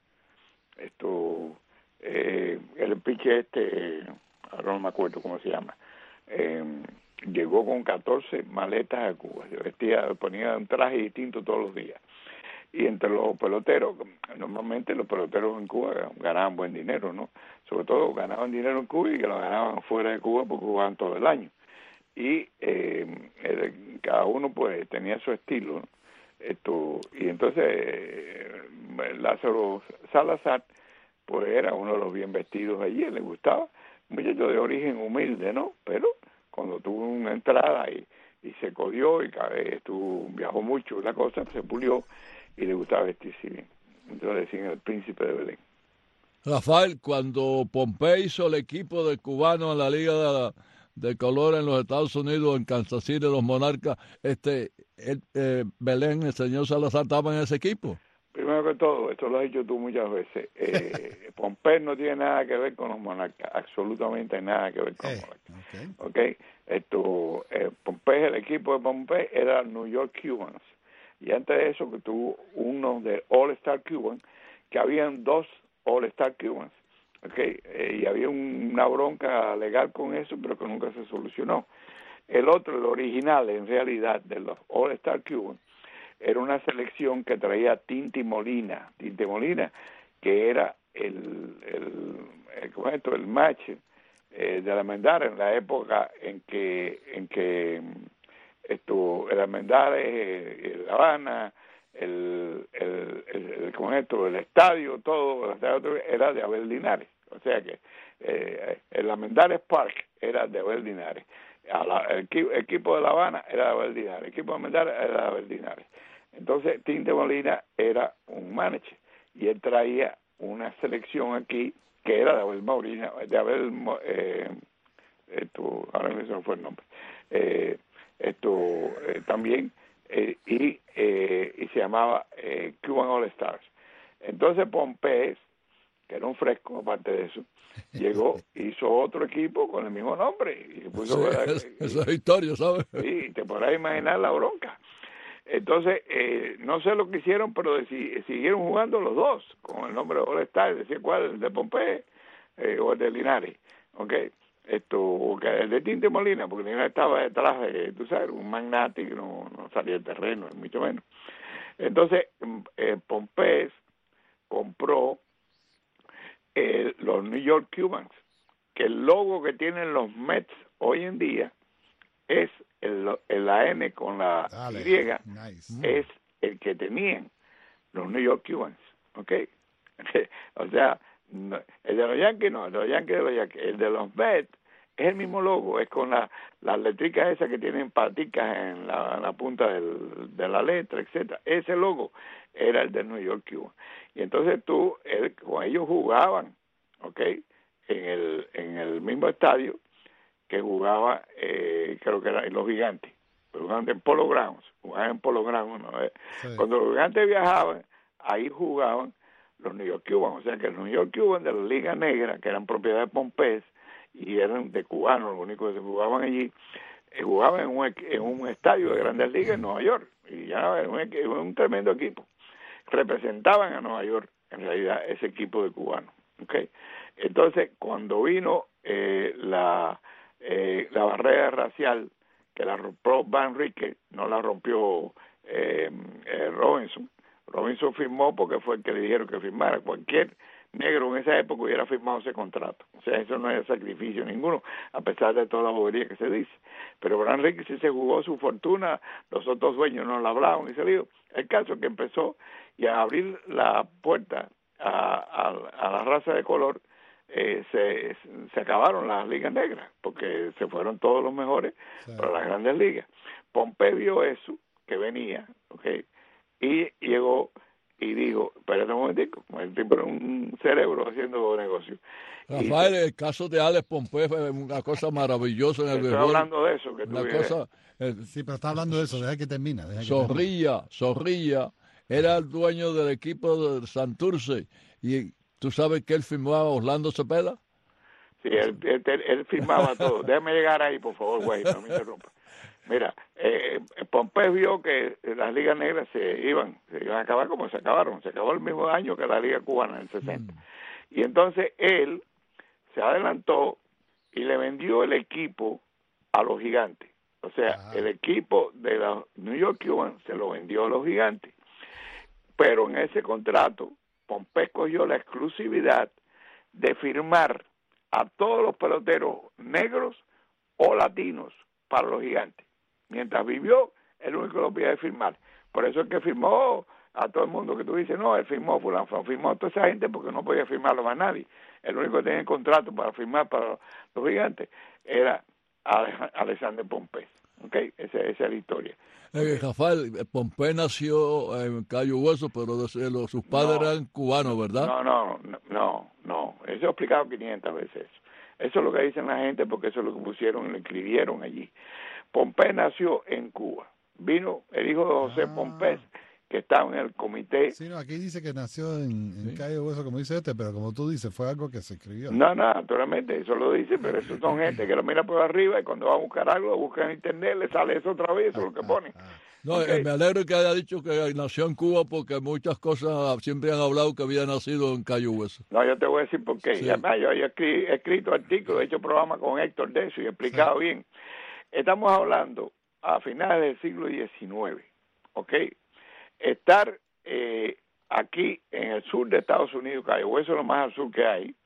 El piche ahora no me acuerdo cómo se llama, llegó con 14 maletas a Cuba, ponía un traje distinto todos los días. Y entre los peloteros, normalmente los peloteros en Cuba ganaban buen dinero, ¿no? Sobre todo ganaban dinero en Cuba y que lo ganaban fuera de Cuba porque jugaban todo el año. Y cada uno pues tenía su estilo, ¿no? Y entonces Lázaro Salazar pues era uno de los bien vestidos allí, le gustaba, un muchacho de origen humilde, ¿no? Pero cuando tuvo una entrada y se codió y viajó mucho, la cosa se pulió y le gustaba vestirse bien. Entonces decían el príncipe de Belén. Rafael, cuando Pompey hizo el equipo de cubanos en la Liga de Color en los Estados Unidos, en Kansas City, los Monarcas, Belén, el señor Salazar, estaba en ese equipo. Primero que todo, esto lo has dicho tú muchas veces, Pompey no tiene nada que ver con los Monarcas, absolutamente nada que ver con los Monarcas. Okay. Pompey, el equipo de Pompey era New York Cubans, y antes de eso que tuvo uno de All-Star Cuban, que habían 2 All-Star Cubans, y había una bronca legal con eso, pero que nunca se solucionó. El otro, el original en realidad de los All-Star Cubans, era una selección que traía Tinte Molina, que era el match de la Almendares en la época en que el Almendares, La Habana, el estadio, todo era de Abel Linares. O sea que el Almendares Park era de Abel Linares. El equipo de La Habana era de Abel Linares. El equipo de Almendares era de Abel Linares. Entonces Tinte Molina era un manager y él traía una selección aquí que era de Abel Molina, ahora mismo fue el nombre, también, y se llamaba Cuban All Stars. Entonces Pompey, que era un fresco aparte de eso, llegó, hizo otro equipo con el mismo nombre y puso, eso es historia, ¿sabes? Sí, te podrás imaginar la bronca. Entonces, no sé lo que hicieron, pero siguieron jugando los dos con el nombre de All Star, decía cuál, el de Pompey o el de Linares, el de Tinte Molina, porque Linares estaba detrás de, tú sabes, un magnate que no salía del terreno, mucho menos. Entonces, Pompey compró los New York Cubans, que el logo que tienen los Mets hoy en día es la N con la Y, es el que tenían los New York Cubans, o sea, el de los Yankees no, el de los Yankees, el de los Mets es el mismo logo, es con las letricas esas que tienen paticas en la punta de la letra, etcétera. Ese logo era el de New York Cuban. Y entonces con ellos jugaban, en el mismo estadio que jugaba, creo que eran los Gigantes, jugaban en Polo Grounds, ¿no? Sí. Cuando los Gigantes viajaban, ahí jugaban los New York Cubans, o sea que los New York Cubans de la Liga Negra, que eran propiedad de Pompey y eran de cubanos, los únicos que se jugaban allí, jugaban en un estadio de Grandes Ligas en Nueva York, y ya era un tremendo equipo. Representaban a Nueva York, en realidad, ese equipo de cubanos, Entonces, cuando vino la barrera racial, que la rompió Van Rique, no la rompió Robinson. Robinson firmó porque fue el que le dijeron que firmara. Cualquier negro en esa época hubiera firmado ese contrato. O sea, eso no era sacrificio ninguno, a pesar de toda la bobería que se dice. Pero Van Rique sí se jugó su fortuna, los otros dueños no la hablaban y se dijo. El caso es que empezó y a abrir la puerta a la raza de color, se acabaron las ligas negras, porque se fueron todos los mejores para las grandes ligas. Pompey vio eso, que venía, y llegó y dijo, espérate un momentico, el tipo era un cerebro haciendo negocio. Rafael, el caso de Alex Pompey fue una cosa maravillosa en el béisbol. Estoy hablando de eso. Que sí, pero está hablando de eso, deja que termine. Zorrilla, era el dueño del equipo de Santurce, y ¿tú sabes que él firmaba a Orlando Cepeda? Sí, él firmaba todo. Déjame llegar ahí, por favor, güey, no me interrumpa. Mira, Pompey vio que las ligas negras se iban a acabar como se acabaron. Se acabó el mismo año que la liga cubana en el 60. Y entonces él se adelantó y le vendió el equipo a los Gigantes. O sea, el equipo de los New York Cubans se lo vendió a los Gigantes. Pero en ese contrato, Pompey cogió la exclusividad de firmar a todos los peloteros negros o latinos para los Gigantes. Mientras vivió, el único que lo podía firmar. Por eso es que firmó a todo el mundo que tú dices, no, él firmó fulano, firmó a toda esa gente porque no podía firmarlo más nadie. El único que tenía el contrato para firmar para los Gigantes era Alexander Pompey. ¿Okay? Esa es la historia. Rafael, Pompey nació en Cayo Hueso, pero sus padres eran cubanos, ¿verdad? No. Eso he explicado 500 veces. Eso es lo que dicen la gente porque eso es lo que pusieron y lo escribieron allí. Pompey nació en Cuba. Vino el hijo de José Pompey, que estaba en el comité. Sí, no, aquí dice que nació en Cayo Hueso, como dice pero como tú dices, fue algo que se escribió. No, naturalmente, eso lo dice, pero eso son gente que lo mira por arriba y cuando va a buscar algo, lo busca en internet, le sale eso otra vez, eso es lo que pone. No, me alegro que haya dicho que nació en Cuba porque muchas cosas siempre han hablado que había nacido en Cayo Hueso. No, yo te voy a decir por qué. Sí. Además, yo he escrito artículos, he hecho programas con Héctor de eso y he explicado bien. Estamos hablando a finales del siglo XIX, ¿ok? Estar aquí en el sur de Estados Unidos, Cayo Hueso es lo más al sur que hay,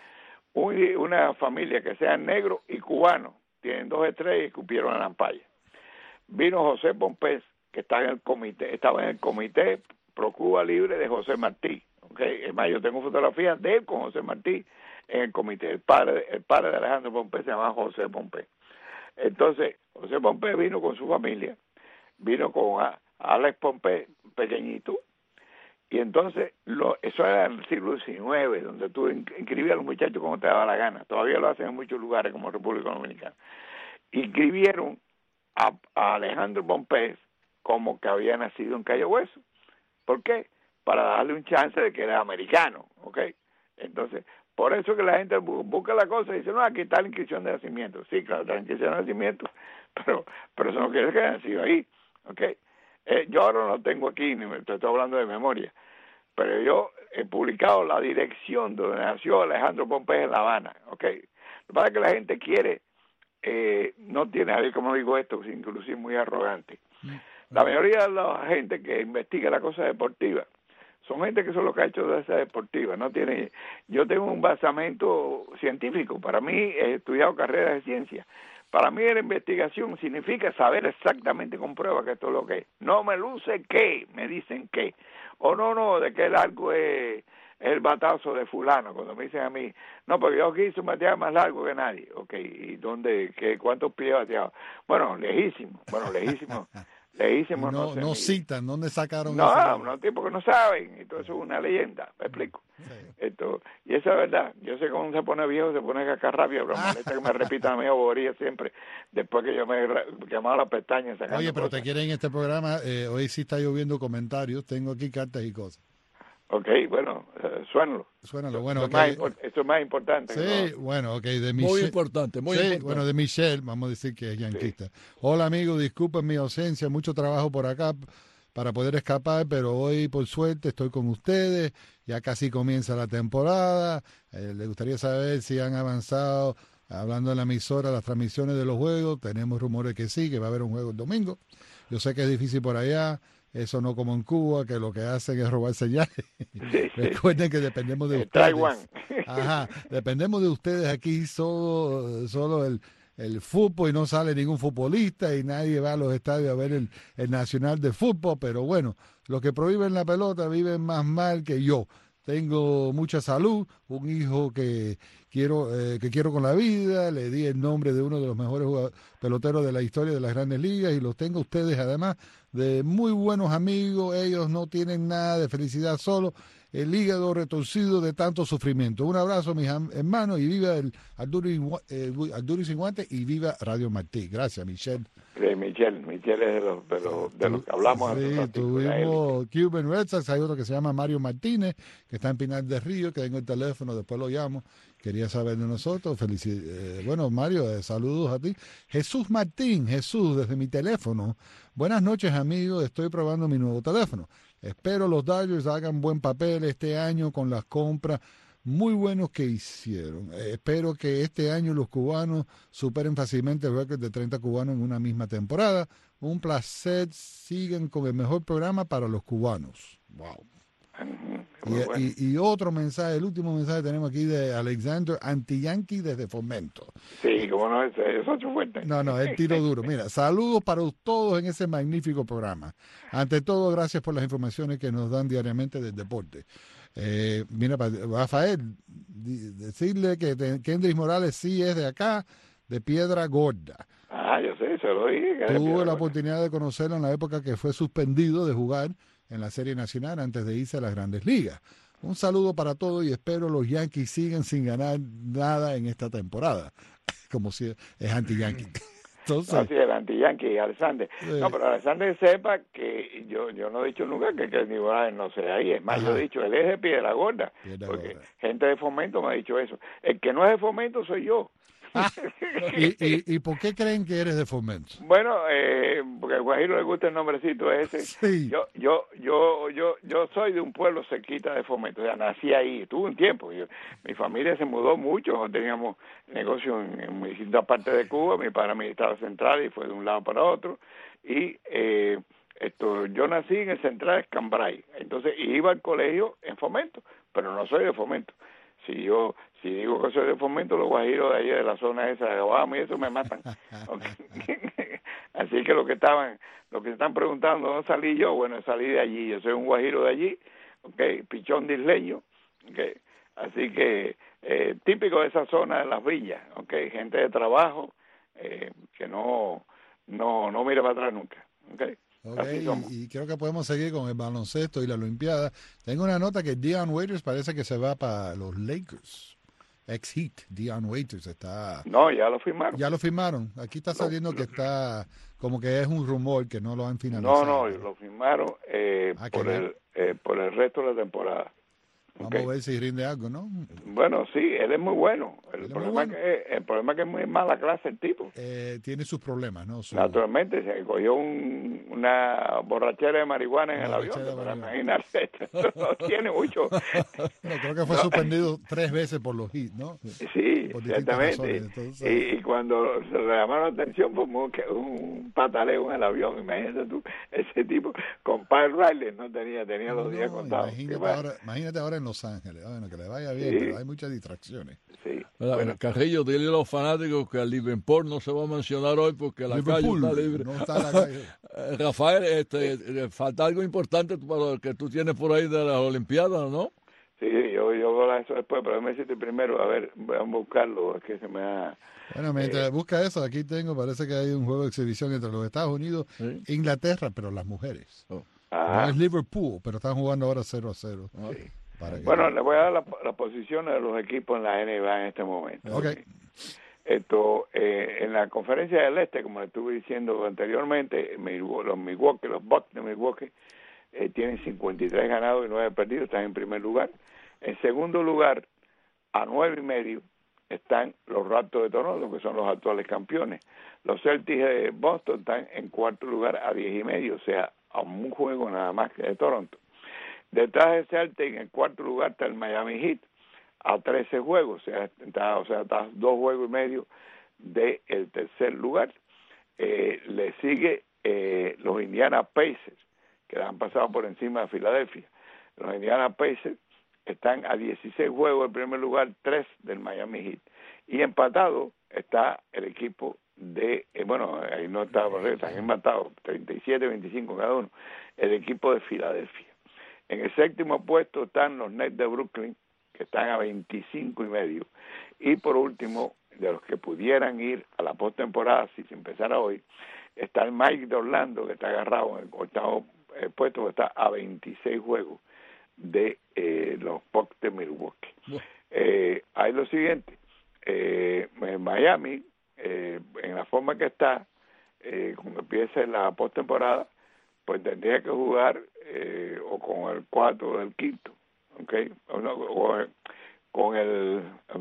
una familia que sean negros y cubanos, tienen 2 estrellas y cupieron a la ampalla. Vino José Pompey, que estaba en el comité Pro Cuba Libre de José Martí, ¿okay? Es más, yo tengo fotografías de él con José Martí en el comité. El padre de Alejandro Pompey se llama José Pompey. Entonces, José Pompey vino con su familia, vino con Alex Pompey, pequeñito, y entonces eso era en el siglo XIX, donde tú inscribías a los muchachos como te daba la gana. Todavía lo hacen en muchos lugares como República Dominicana. Inscribieron a Alejandro Pompey como que había nacido en Cayo Hueso. ¿Por qué? Para darle un chance de que era americano, ¿ok? Entonces, por eso que la gente busca la cosa y dice, no, aquí está la inscripción de nacimiento. Sí, claro, está la inscripción de nacimiento, pero eso no quiere decir que haya nacido ahí, ¿ok? Yo ahora no tengo aquí, ni te estoy hablando de memoria, pero yo he publicado la dirección donde nació Alejandro Pompey en La Habana, ¿ok? Lo que pasa es que la gente quiere, no tiene, a ver cómo digo esto, sin inclusive muy arrogante. La mayoría de la gente que investiga la cosa deportiva son gente que son los que ha hecho de esa deportiva, no tiene. Yo tengo un basamento científico, para mí he estudiado carreras de ciencia. Para mí la investigación significa saber exactamente con prueba que esto es lo que es. No me luce que, me dicen que. O no, de que el arco es el batazo de fulano. Cuando me dicen a mí, no, porque yo quise un batear más largo que nadie. Ok, ¿y dónde, cuántos pies bateaba? Bueno, lejísimo. Lejísimo, no citan, ¿dónde sacaron eso? No, tipos que no saben, entonces es una leyenda, me explico. Sí. Y esa es verdad, yo sé que cuando se pone viejo se pone cacarrabia, pero molesta que me repitan a mi bobería siempre, después que yo me quemaba las pestañas. Oye, pero te quieren en este programa, hoy sí está lloviendo comentarios, tengo aquí cartas y cosas. Ok, bueno, suénalo. Bueno, eso es más importante. Sí, ¿no? Bueno, ok, de Michelle. Muy importante. Bueno, de Michelle, vamos a decir que es yanquista. Sí. Hola, amigo, disculpen mi ausencia, mucho trabajo por acá para poder escapar, pero hoy, por suerte, estoy con ustedes, ya casi comienza la temporada, les gustaría saber si han avanzado, hablando en la emisora, las transmisiones de los juegos, tenemos rumores que sí, que va a haber un juego el domingo, yo sé que es difícil por allá, eso no como en Cuba, que lo que hacen es robar señales. Sí. Recuerden que dependemos de ustedes. Taiwán. Ajá, dependemos de ustedes aquí, solo el fútbol y no sale ningún futbolista y nadie va a los estadios a ver el Nacional de Fútbol, pero bueno, los que prohíben la pelota viven más mal que yo. Tengo mucha salud, un hijo que quiero con la vida, le di el nombre de uno de los mejores peloteros de la historia de las Grandes Ligas y los tengo ustedes además de muy buenos amigos, ellos no tienen nada de felicidad, solo el hígado retorcido de tanto sufrimiento. Un abrazo, mis hermanos, y viva el Arduri Sin Guantes y viva Radio Martí. Gracias, Michelle. Sí, Michelle es de los que hablamos. Sí, tuvimos Cuban Red Sox, hay otro que se llama Mario Martínez, que está en Pinar del Río, que tengo el teléfono, después lo llamo, quería saber de nosotros. Bueno, Mario, saludos a ti. Jesús Martín, Jesús, desde mi teléfono. Buenas noches, amigos. Estoy probando mi nuevo teléfono. Espero los Dodgers hagan buen papel este año con las compras muy buenos que hicieron. Espero que este año los cubanos superen fácilmente el récord de 30 cubanos en una misma temporada. Un placer. Sigan con el mejor programa para los cubanos. Wow. Y otro mensaje, el último mensaje tenemos aquí de Alexander Anti-Yankee desde Fomento. Sí, como no, es otro fuerte. No, es tiro duro. Mira, saludos para todos en ese magnífico programa. Ante todo, gracias por las informaciones que nos dan diariamente del deporte. Mira, Rafael, decirle que Kendrick Morales sí es de acá, de Piedra Gorda. Yo sé, se lo dije. Tuve la oportunidad de conocerlo en la época que fue suspendido de jugar en la Serie Nacional antes de irse a las Grandes Ligas. Un saludo para todos y espero los Yankees sigan sin ganar nada en esta temporada, como si es anti-Yankee. Entonces, así el anti-Yankee, Alexander. No, pero Alexander sepa que yo no he dicho nunca que Kenny Morales no sea ahí. Es más, yo he dicho, él es de Piedra Gorda. Porque gente de Fomento me ha dicho eso. El que no es de Fomento soy yo. ¿Y por qué creen que eres de Fomento? Bueno, porque a Guajiro le gusta el nombrecito ese. Sí. Yo soy de un pueblo cerquita de Fomento, o sea, nací ahí, tuve un tiempo. Mi familia se mudó mucho, teníamos negocios en distintas partes de Cuba, mi padre administraba Central y fue de un lado para otro, y yo nací en el Central Escambray, entonces iba al colegio en Fomento, pero no soy de Fomento. Si digo que soy de Fomento, los guajiros de ahí de la zona esa de Obama y eso me matan. Así que lo que se están preguntando, ¿dónde salí yo? Bueno, salí de allí, yo soy un guajiro de allí, pichón de isleño, así que típico de esa zona de las villas, gente de trabajo que no mira para atrás nunca, y creo que podemos seguir con el baloncesto y la Olimpiada. Tengo una nota que Dion Waiters parece que se va para los Lakers. Ex-Heat, Dion Waiters está... No, ya lo firmaron. Ya lo firmaron. Aquí está saliendo que está como que es un rumor que no lo han finalizado. No, lo firmaron por el resto de la temporada. Vamos a ver si rinde algo, ¿no? Bueno, sí, él es muy bueno. El problema es que es muy mala clase el tipo. Tiene sus problemas, ¿no? Naturalmente, se cogió una borrachera de marihuana en el avión. Imagínate, no tiene mucho. No, creo que fue suspendido 3 veces por los Heat, ¿no? Sí, exactamente. Entonces... Y cuando se le llamaron la atención, pues un pataleo en el avión. Imagínate tú, ese tipo con Pat Riley no tenía los días contados. Imagínate ahora en Los Ángeles, bueno, que le vaya bien, pero hay muchas distracciones. Sí. Bueno, Carrillo, dile a los fanáticos que el Liverpool no se va a mencionar hoy porque la calle está libre. No está en la calle. Rafael, falta algo importante para que tú tienes por ahí de las Olimpiadas, ¿no? Sí, yo voy a eso después, pero me hiciste primero, a ver, voy a buscarlo, es que se me ha... Bueno, mientras busca eso, aquí parece que hay un juego de exhibición entre los Estados Unidos e Inglaterra, pero las mujeres. No es Liverpool, pero están jugando ahora 0-0. Sí. Bueno, le voy a dar las posiciones de los equipos en la NBA en este momento. En la conferencia del Este, como le estuve diciendo anteriormente, los Bucks de Milwaukee tienen 53 ganados y 9 perdidos, están en primer lugar. En segundo lugar, a 9.5 están los Raptors de Toronto, que son los actuales campeones. Los Celtics de Boston están en cuarto lugar a 10.5, o sea, a un juego nada más que de Toronto. Detrás de Celtic, en el cuarto lugar, está el Miami Heat, a 13 juegos, o sea, está 2 juegos y medio del tercer lugar. Le sigue los Indiana Pacers, que han pasado por encima de Filadelfia. Los Indiana Pacers están a 16 juegos en primer lugar, 3 del Miami Heat. Y empatado está el equipo de, ahí no está, están empatados, 37-25 cada uno, el equipo de Filadelfia. En el séptimo puesto están los Nets de Brooklyn, que están a 25.5. Y por último, de los que pudieran ir a la postemporada, si se empezara hoy, está el Mike de Orlando, que está agarrado en el octavo puesto, que está a 26 juegos de los Bucks de Milwaukee. Hay lo siguiente, en Miami, en la forma que está, cuando empiece la postemporada, pues tendría que jugar o con el 4 o el 5, con el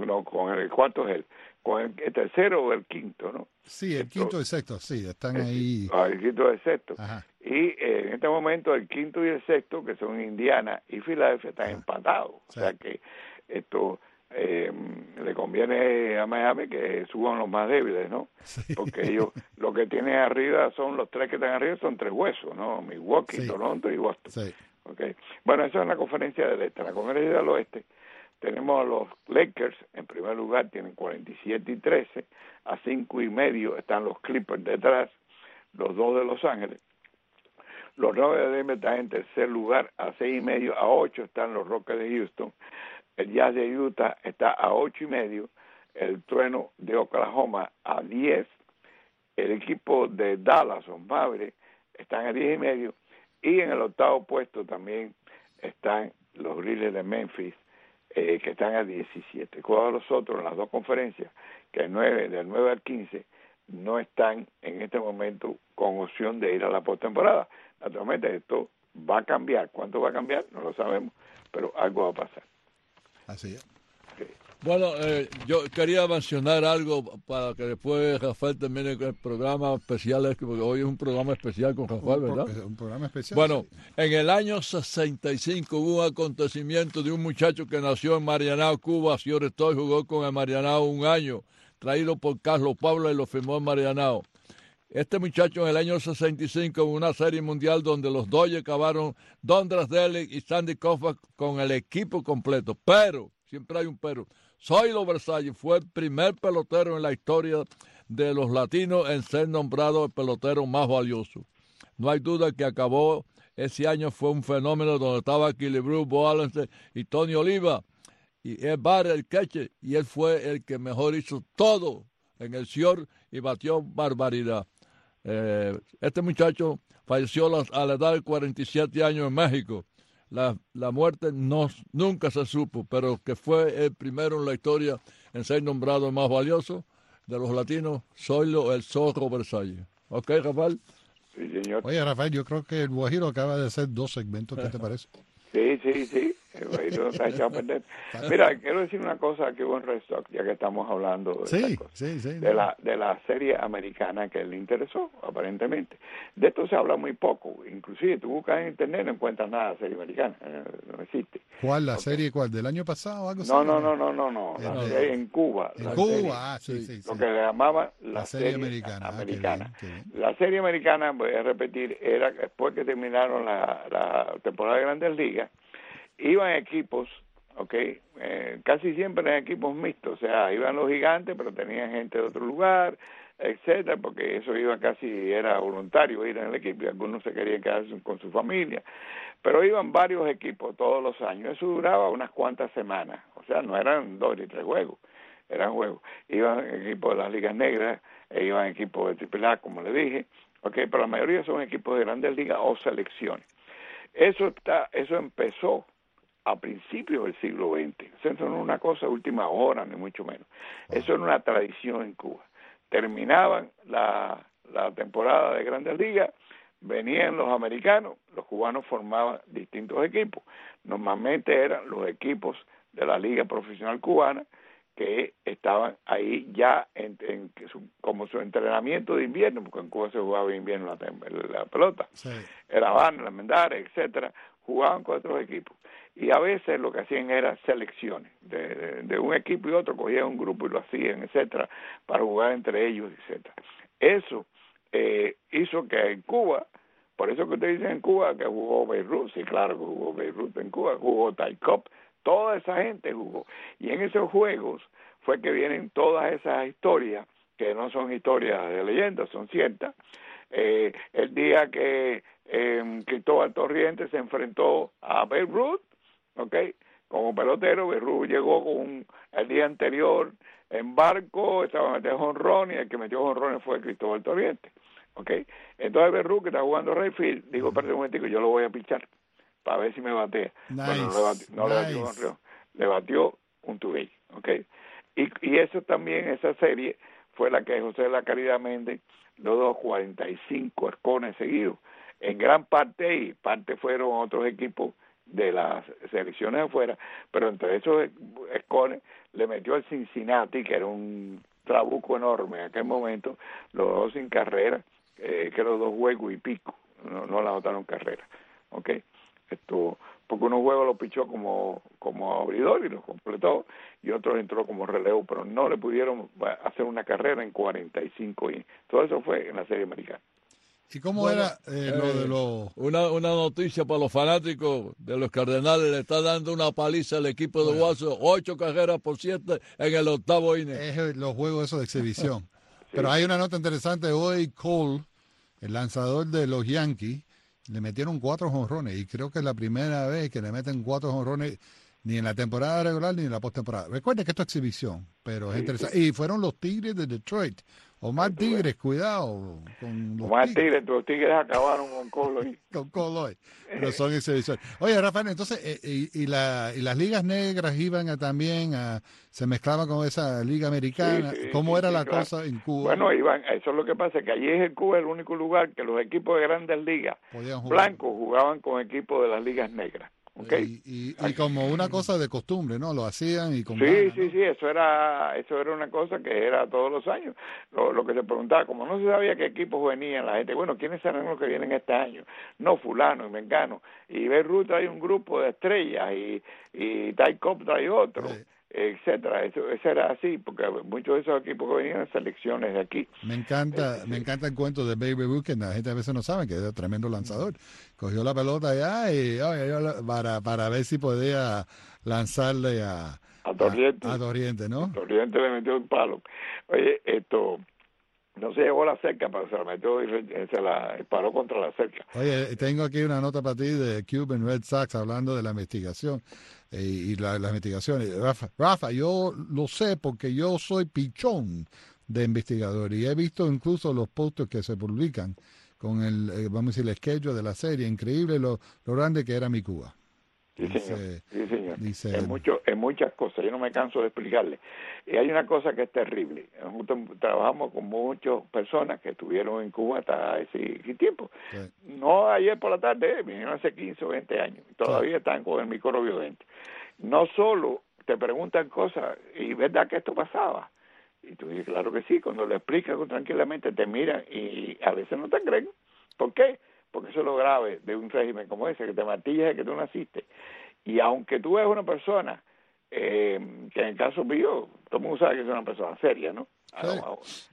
cuarto es con el tercero o el quinto, ¿no? Sí, el quinto y el sexto, sí, están ahí. El quinto y el sexto. Ajá. Y en este momento el quinto y el sexto, que son Indiana y Filadelfia, están empatados. Sí. O sea que esto le conviene a Miami que suban los más débiles, ¿no? Sí. Porque ellos lo que tienen arriba son los tres que están arriba, son tres huesos, ¿no? Milwaukee, Sí. Toronto y Boston. Sí. Okay. Bueno, eso es la conferencia del este. En la conferencia del oeste tenemos a los Lakers, en primer lugar, tienen 47-13, a 5.5 están los Clippers detrás, los dos de Los Ángeles. Los Nuggets de Denver están en tercer lugar, a 6.5, a 8 están los Rockets de Houston. El Jazz de Utah está a 8.5, el Trueno de Oklahoma a 10, el equipo de Dallas, los Mavericks, están a 10.5, y en el octavo puesto también están los Grizzlies de Memphis, que están a 17. Todos los otros en las dos conferencias, que del 9 al 15, no están en este momento con opción de ir a la postemporada. Naturalmente esto va a cambiar. ¿Cuánto va a cambiar? No lo sabemos, pero algo va a pasar. Así es. Bueno, yo quería mencionar algo para que después Rafael termine el programa especial, porque hoy es un programa especial con Rafael, ¿verdad? Un programa especial. Bueno, sí. en el año 65 hubo un acontecimiento de un muchacho que nació en Marianao, Cuba, señor Estoy, jugó con el Marianao un año, traído por Carlos Pablo y lo firmó en Marianao. Este muchacho en el año 65 en una serie mundial donde los Dodgers acabaron Don Drysdale y Sandy Koufax con el equipo completo, pero, siempre hay un pero, Zoilo Versalles fue el primer pelotero en la historia de los latinos en ser nombrado el pelotero más valioso. No hay duda que acabó ese año, fue un fenómeno donde estaba Kelly Bruce, Bo Allen y Tony Oliva y Ed Barrett, el catcher, y él fue el que mejor hizo todo en el SIOR y batió barbaridad. Este muchacho falleció a la edad de 47 años en México. La muerte nunca se supo, pero que fue el primero en la historia en ser nombrado el más valioso de los latinos, Zoilo el Zorro Versalles. ¿Ok, Rafael? Sí, señor. Oye, Rafael, yo creo que el Guajiro acaba de hacer 2 segmentos. ¿Qué te parece? Sí. El Guajiro está echado a perder. Mira, quiero decir una cosa que hubo en Red Sox, ya que estamos hablando de Sí, esta cosa, sí. de la serie americana que le interesó, aparentemente. De esto se habla muy poco. Inclusive, tú buscas en internet, no encuentras nada de serie americana. No existe. ¿Cuál? ¿La serie cuál? ¿Del año pasado o algo así? No. La serie en Cuba. En la Cuba, serie, sí. Lo que le llamaban la serie americana. Qué bien. La serie americana, voy a repetir, era después que terminaron la temporada de Grandes Ligas, iban equipos, casi siempre eran equipos mixtos, o sea, iban los gigantes, pero tenían gente de otro lugar, etcétera, porque eso iba era voluntario ir en el equipo, y algunos se querían quedar con su familia, pero iban varios equipos todos los años, eso duraba unas cuantas semanas, o sea, no eran 2 ni 3 juegos, eran juegos, iban equipos de las ligas negras, iban equipos de AAA, como le dije, pero la mayoría son equipos de Grandes Ligas o selecciones. Eso empezó a principios del siglo XX. Eso no es una cosa de última hora, ni mucho menos. Eso era una tradición en Cuba. Terminaban la temporada de Grandes Ligas, venían los americanos, los cubanos formaban distintos equipos. Normalmente eran los equipos de la Liga Profesional Cubana que estaban ahí ya como su entrenamiento de invierno, porque en Cuba se jugaba en invierno la pelota. Sí. El Habana, la Mendara, etcétera, jugaban con otros equipos. Y a veces lo que hacían era selecciones de un equipo y otro, cogían un grupo y lo hacían, etcétera, para jugar entre ellos, etcétera. Eso hizo que en Cuba, por eso que ustedes dicen en Cuba que jugó Beirut, sí, claro que jugó Beirut en Cuba, jugó Ty Cobb, toda esa gente jugó. Y en esos juegos fue que vienen todas esas historias, que no son historias de leyenda, son ciertas. El día que Cristóbal Torrientes se enfrentó a Beirut, como pelotero, Beirut llegó el día anterior en barco, estaba metiendo jonrón, y el que metió jonrón fue Cristóbal Torrientes. Entonces Beirut, que está jugando Rayfield, dijo, espérate un momentico, yo lo voy a pichar para ver si me batea. Nice. Bueno, no le batió jonrón, le batió un two-way. Y eso también, esa serie fue la que José de la Caridad Méndez logró 45 arcones seguidos. En gran parte, y parte fueron otros equipos de las selecciones afuera, pero entre esos escones le metió al Cincinnati, que era un trabuco enorme en aquel momento, los dos sin carrera, que los dos juegos y pico, no la anotaron carrera, ¿ok? Porque unos juegos lo pichó como abridor y los completó, y otros entró como relevo, pero no le pudieron hacer una carrera en 45 y todo eso fue en la Serie Americana. ¿Y cómo era lo de los...? Una noticia para los fanáticos de los Cardenales, le está dando una paliza al equipo de Watson, 8 carreras por 7 en el 8º inning. Es los juegos esos de exhibición. Sí. Pero hay una nota interesante hoy, Cole, el lanzador de los Yankees, le metieron 4 jonrones, y creo que es la primera vez que le meten 4 jonrones ni en la temporada regular ni en la postemporada. Recuerden que esto es exhibición, pero es interesante. Y fueron los Tigres de Detroit. Omar Tigres, cuidado con los Omar Tigres. Los Tigres acabaron con Coloy. Con Coloy, pero son exhibición. Oye, Rafael, entonces, y las ligas negras iban se mezclaban con esa liga americana. Sí, ¿cómo era la cosa en Cuba? Bueno, eso es lo que pasa, que allí en Cuba es el único lugar que los equipos de grandes ligas blancos jugaban con equipos de las ligas negras. Okay. Y como una cosa de costumbre, ¿no? Lo hacían y con Sí, eso era una cosa que era todos los años. Lo que se preguntaba, como no se sabía qué equipos venían, la gente, bueno, ¿quiénes serán los que vienen este año? No, fulano y mengano. Y Beirut trae un grupo de estrellas y Ty Cobb trae otro. Sí. Etcétera, eso era así, porque muchos de esos equipos que venían en selecciones de aquí. Me encanta el cuento de Baby Ruth, que la gente a veces no sabe que es un tremendo lanzador. Cogió la pelota allá y para ver si podía lanzarle a Torriente, ¿no? Torriente le metió un palo. Oye, no se llevó la cerca, pero se la metió y se la paró contra la cerca. Oye, tengo aquí una nota para ti de Cuban Red Sox hablando de la investigación y las investigaciones. Rafa, yo lo sé porque yo soy pichón de investigador y he visto incluso los posts que se publican con vamos a decir, el schedule de la serie. Increíble lo grande que era mi Cuba. Sí, señor. Dice, en muchas cosas, yo no me canso de explicarle. Y hay una cosa que es terrible. Nosotros trabajamos con muchas personas que estuvieron en Cuba hasta ese tiempo. Sí. No ayer por la tarde, vinieron hace 15 o 20 años. Todavía están con el microbio dentro. No solo te preguntan cosas, ¿y verdad que esto pasaba? Y tú dices, claro que sí. Cuando le explicas tranquilamente, te miran y a veces no te creen. ¿Por qué? Porque eso es lo grave de un régimen como ese, que te martillas de que tú naciste. Y aunque tú eres una persona, que en el caso mío, todo el mundo sabe que es una persona seria, ¿no? Sí.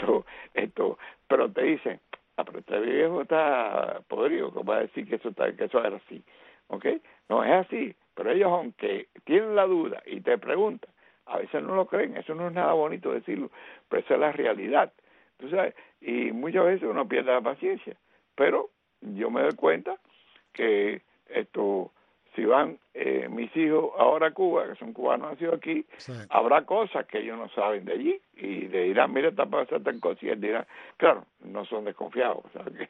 Pero te dicen, pero este viejo está podrido, ¿cómo va a decir que eso era así? ¿Ok? No, es así, pero ellos, aunque tienen la duda y te preguntan, a veces no lo creen, eso no es nada bonito decirlo, pero esa es la realidad, ¿tú sabes? Y muchas veces uno pierde la paciencia, pero yo me doy cuenta que si van mis hijos ahora a Cuba, que son cubanos nacidos aquí, sí, habrá cosas que ellos no saben de allí y le dirán, mira, está pasando tal cosa, y él dirá, claro, no son desconfiados, ¿sabes?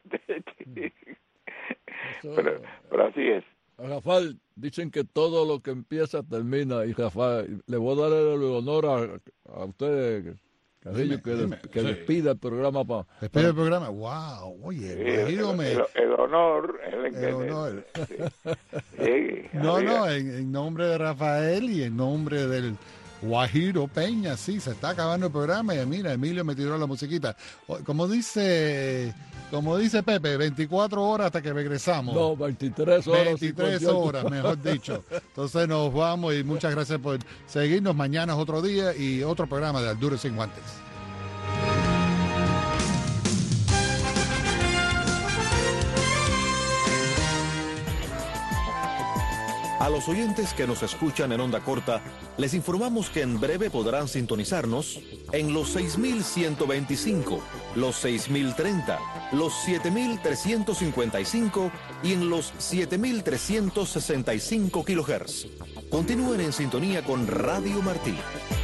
pero así es. Rafael, dicen que todo lo que empieza termina, y Rafael, le voy a dar el honor a usted, Carrillo, que sí, despida el programa. Despide el programa. ¡Wow! Oye, el honor. El honor. Sí, no, en nombre de Rafael y en nombre del Guajiro Peña, sí, se está acabando el programa y mira, Emilio me tiró la musiquita. Como dice Pepe, 24 horas hasta que regresamos. No, 23 horas. 23 horas, mejor dicho. Entonces nos vamos y muchas gracias por seguirnos. Mañana es otro día y otro programa de Al Duro y Sin Guantes. A los oyentes que nos escuchan en onda corta, les informamos que en breve podrán sintonizarnos en los 6125, los 6030, los 7355 y en los 7365 kHz. Continúen en sintonía con Radio Martí.